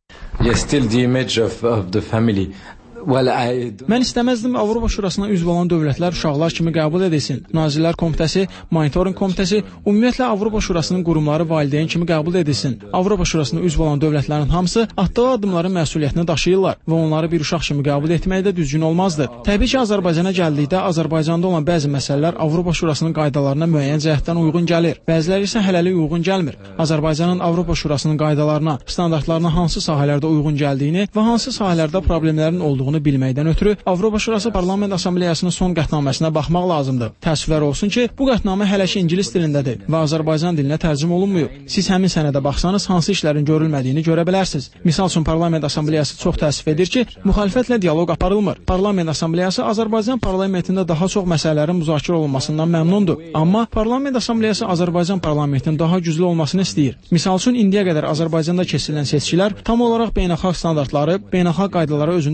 Speaker 2: Mən istəməzdim Avropa Şurasına üzv olan dövlətlər uşaqlar kimi qəbul edilsin. Nazirlər Komitəsi, Monitoring Komitəsi, ümumiyyətlə Avropa Şurasının qurumları valideyn kimi qəbul edilsin. Avropa Şurasına üzv olan dövlətlərin hamısı atdığı addımların məsuliyyətini daşıyırlar və onları bir uşaq kimi qəbul etmək də düzgün olmazdı. Təbii ki, Azərbaycana gəldikdə Azərbaycanda olan bəzi məsələlər Avropa Şurasının qaydalarına müəyyən cəhətdən uyğun gəlir. Bəziləri isə hələlik uyğun gəlmir. Azərbaycanın Avropa Şurasının qaydalarına, standartlarına hansı sahələrdə uyğun gəldiyini və hansı sahələrdə problemlərin olduğunu bilməkdən ötürü Avropa Şurası Parlament Assambleyasının son qətnaməsinə baxmaq lazımdır. Təəssüflər olsun ki, bu qətnamə hələ ki ingilis dilindədir və Azərbaycan dilinə tərcümə olunmuyub. Siz həmin sənədə baxsanız hansı işlərin görülmədiyini görə bilərsiniz. Misal üçün Parlament Assambleyası çox təəssüf edir ki, müxalifətlə dialoq aparılmır. Parlament Assambleyası Azərbaycan parlamentində daha çox məsələlərin müzakirə olunmasından məmnundur. Amma Parlament Assambleyası Azərbaycan parlamentinin daha güclü olmasını istəyir. Misal üçün indiyə qədər Azərbaycanda keçirilən seçkilər tam olaraq beynəlxalq standartları, beynəlxalq qaydaları özündə əks etdirmir.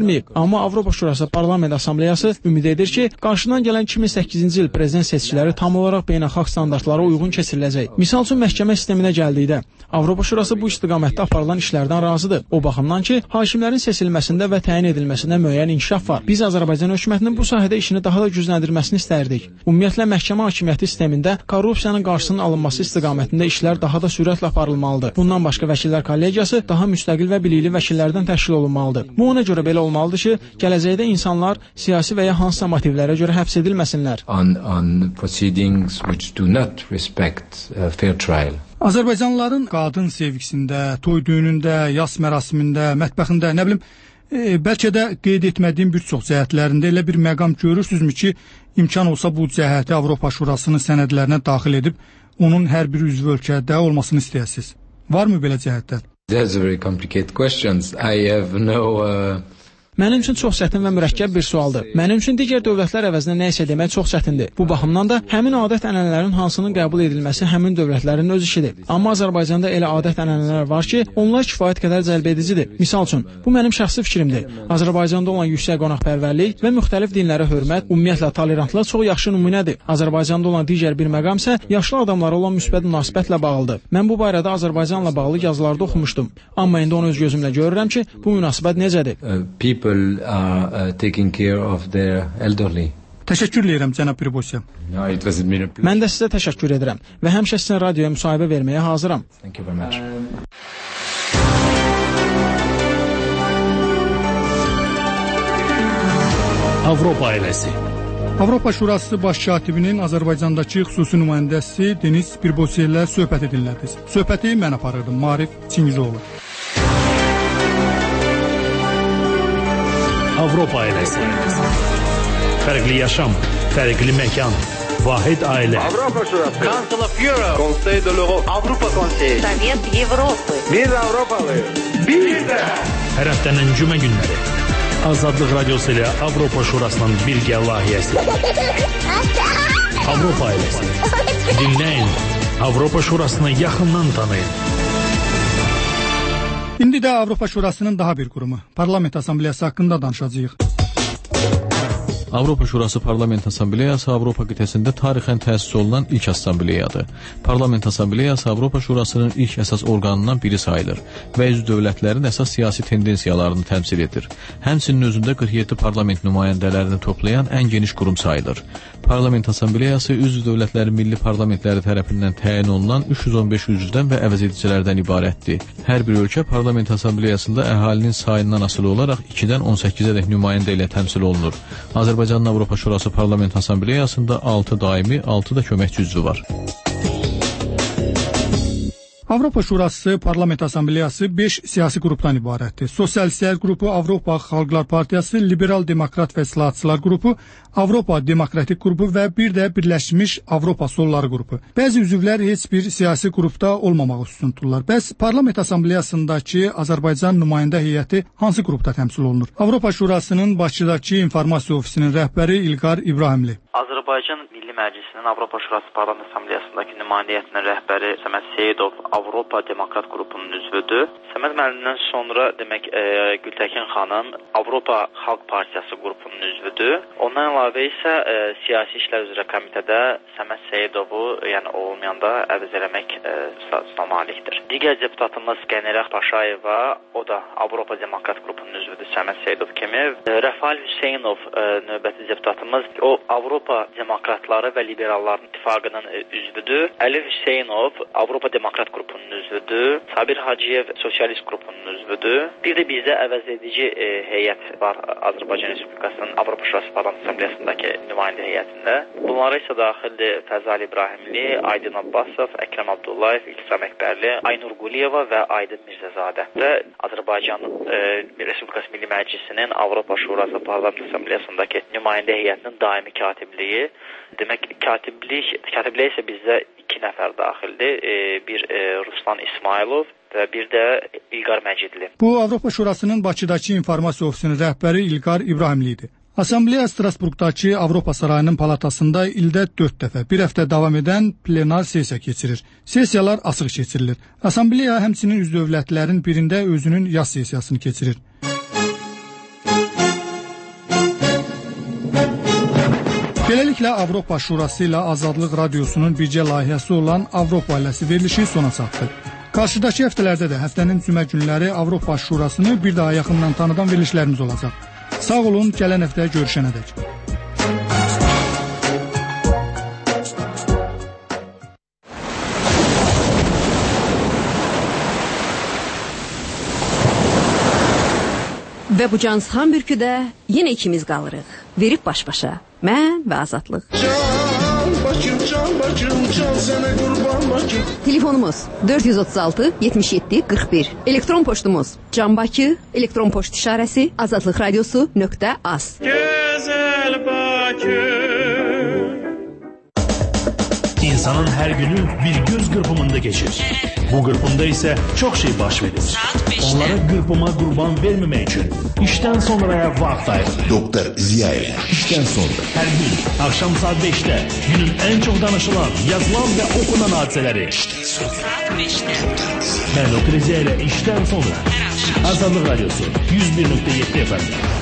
Speaker 2: edilməyib. Amma Avropa Şurası Parlament Assambleyası ümid edir ki, qarşıdan gələn 2008-ci il prezident seçkiləri tam olaraq beynəlxalq standartlara uyğun keçiriləcək. Misal üçün məhkəmə sisteminə gəldikdə, Avropa Şurası bu istiqamətdə aparılan işlərdən razıdır. O baxımdan ki, hakimlərin seçilməsində və təyin edilməsində müəyyən inkişaf var. Biz Azərbaycan hökumətinin bu sahədə işini daha da gücləndirməsini istərdik. Ümumiyyətlə, məhkəmə hakimiyyəti sistemində korrupsiyanın qarşısının alınması istiqamətində işlər daha da sürətlə aparılmalıdır. Bundan başqa vəkillər kollegiyası daha müstəqil və bilikli vəkillərdən təşkil olunmalıdır. Bu ona görə belə olmalıdır ki, gələcəkdə insanlar siyasi və ya hansısa motivlərə görə həbs edilməsinlər.
Speaker 3: On proceedings which do not respect fair trial.
Speaker 10: Azərbaycanlıların qadın sevgisində, toy düyünündə, yas mərasimində, mətbəxində, nə bilim, bəlkə də qeyd etmədiyim bir çox cəhətlərində elə bir məqam görürsünüzmü ki, imkan olsa bu cəhəti Avropa Şurasının sənədlərinə daxil edib, onun hər bir üzv ölkədə olmasını istəyəsiniz. Varmı belə cəhətlər?
Speaker 3: That's a very complicated questions. I have no
Speaker 2: Mənim üçün çox çətin və mürəkkəb bir sualdır. Mənim üçün digər dövlətlər əvəzinə nə isə demək çox çətindir. Bu baxımdan da həmin adət-ənənələrin hansının qəbul edilməsi həmin dövlətlərin öz işidir. Amma Azərbaycanda elə adət-ənənələr var ki, onlar kifayət qədər cəlb edicidir. Misal üçün, bu mənim şəxsi fikrimdir. Azərbaycanda olan yüksək qonaqpərvərlik və müxtəlif dinlərə hörmət, ümumiyyətlə tolerantlıq çox yaxşı nümunədir. Azərbaycanda olan digər bir məqam isə yaşlı adamlara olan müsbət münasibətlə bağlıdır. Mən bu barədə Azərbaycanla bağlı yazılarda oxumuşdum. Amma indi onu öz gözümlə görürəm ki, bu münasibət necədir?
Speaker 3: Are taking care of their elderly.
Speaker 10: Təşəkkür edirəm cənab Pribosyan.
Speaker 2: Mən də sizə təşəkkür edirəm və həmişə sizin radioya müsahibə verməyə hazıram.
Speaker 3: Thank you very much.
Speaker 21: Avropa ailəsi.
Speaker 10: Avropa Şurası baş katibinin Azərbaycandakı xüsusi nümayəndəsi Deniz Pribosyan ilə söhbət edirlərdiniz. Söhbəti mən aparırdım, Maarif Çingizoğlu.
Speaker 21: Avropa ailəsi. Fərqli yaşam, fərqli məkan, vahid ailə.
Speaker 1: Avropa Şurası. Council of Europe. Conseil de l'Europe. Avropa Konseyi.
Speaker 4: Sovet Avropa.
Speaker 1: Biz Avropalıyıq. Biz də.
Speaker 21: Hər həftənin cümə günləri. Azadlıq Radiosu ilə Avropa Şurasının birgə layihəsi. Avropa ailəsi. Dinləyin. Avropa Şurasını yaxından tanıyın.
Speaker 10: İndi də Avropa Şurasının daha bir qurumu, Parlament Assambleyası haqqında danışacağıq.
Speaker 8: Avropa Şurası Parlament Assambleyası Avropa qitəsində tarixən təsis olunan ilk assambleyadır. Parlament Assambleyası Avropa Şurasının ilk əsas orqanından biri sayılır və üzv dövlətlərin əsas siyasi tendensiyalarını təmsil edir. Həmçinin özündə 47 parlament nümayəndələrini toplayan ən geniş qurum sayılır. Parlament Assambleyası üzv dövlətlərin milli parlamentləri tərəfindən təyin olunan 315 üzvdən və əvəzedicilərdən ibarətdir. Hər bir ölkə Parlament Assambleyasında əhalinin sayından asılı olaraq 2-dən 18-ədək nümayəndə ilə təmsil olunur. Azərbaycanın Avropa Şurası Parlament Assambleyasında 6 daimi, 6 da köməkçi üzvü var.
Speaker 10: Avropa Şurası Parlament Assambleyası 5 siyasi qrupdan ibarətdir. Sosialistlər qrupu, Avropa Xalqlar Partiyası, Liberal Demokrat və İslahatçılar qrupu, Avropa Demokratik qrupu və bir də Birləşmiş Avropa Solları qrupu. Bəzi üzvlər heç bir siyasi qrupda olmamağı üstün tuturlar. Bəs Parlament Assambleyasındakı Azərbaycan nümayəndə heyəti hansı qrupda təmsil olunur? Avropa Şurasının Bakıdakı informasiya ofisinin rəhbəri İlqar İbrahimli.
Speaker 9: Azərbaycan Milli Məclisinin Avropa Şurası Parlament Assambleyasındakı nümayəndə heyətinin rəhbəri Səməd Seyidov Avropa Demokrat qrupunun üzvüdür. Səməd müəllimdən sonra demək Gültəkin xanım Avropa Xalq Partiyası qrupunun üzvüdür. Ondan əlavə isə siyasi işlər üzrə komitədə Səməd Seyidovu, yəni olmayanda əvəz eləmək statusuna malikdir. Digər deputatımız Qənirəx Paşayeva, o da Avropa Demokrat qrupunun üzvüdür Səməd Seyidov kimi. Rəfail Hüseynov növbəti deputatımız, o Avropa Demokratları və Liberalların İttifaqının üzvüdür. Əli Hüseynov Avropa Demokrat qrupunun üzvüdür. Sabir Hacıyev Sosialist qrupunun üzvüdür. Bir də bizdə əvəz edici heyət var Azərbaycan Respublikasının Avropa Şurası Parlament Assambleyasındakı nümayəndə heyətində. Bunlara isə daxildir Fəzal İbrahimli, Aydın Abbasov, Əkrəm Abdullayev, İltisam Əkbərli, Aynur Quliyeva və Aydın Mirzəzadə. Və Azərbaycan Respublikası Milli Məclisinin Avropa Şurası Parlament Assambleyasındakı nümayəndə heyətinin daimi katibliyi. Demək, katibliyə isə bizdə 2 nəfər daxildir. Bir Ruslan İsmailov və bir də İlqar Məcidli.
Speaker 10: Bu Avropa Şurasının Bakıdakı informasiya ofisinin rəhbəri İlqar İbrahimli idi. Assambleya Strasburqdakı Avropa Sarayının palatasında ildə 4 dəfə, bir həftə davam edən plenar sessiya keçirir. Sessiyalar açıq keçirilir. Assambleya həmçinin üzv dövlətlərin birində özünün yaz sessiyasını keçirir. Beləliklə Avropa Şurası ilə Azadlıq Radiosunun bircə layihəsi olan Avropa ailəsi verilişi sona çatdı. Qarşıdakı həftələrdə də həftənin cümə günləri Avropa Şurasını bir daha yaxından tanıdan verilişlərimiz olacaq. Sağ olun, gələn həftə görüşənədək.
Speaker 23: Və bu cansıxan bürküdə yenə ikimiz qalırıq. Verib baş-başa. Mən və Azadlıq.
Speaker 7: Can başım, can sənə qurban başım.
Speaker 23: Telefonumuz 436 77 41. Elektron poçtumuz canbakı, elektron poçt işarəsi azadlıqradiosu.az.
Speaker 7: Gözəl Bakı.
Speaker 21: İnsanın her günü bir göz kırpımında geçir. Bu kırpımda ise çok şey baş verir. Onlara kırpıma kurban vermemek için işten sonraya vakit ayırır.
Speaker 4: Doktor Ziyaev.
Speaker 21: İşten sonra. Her gün akşam saat 5'te günün en çok danışılan, yazılan ve okunan hadiseleri. İşten sonra. Saat 5'te. Ben Doktor Ziyaev işten sonra. Azadlık Radyosu 101.7 FM.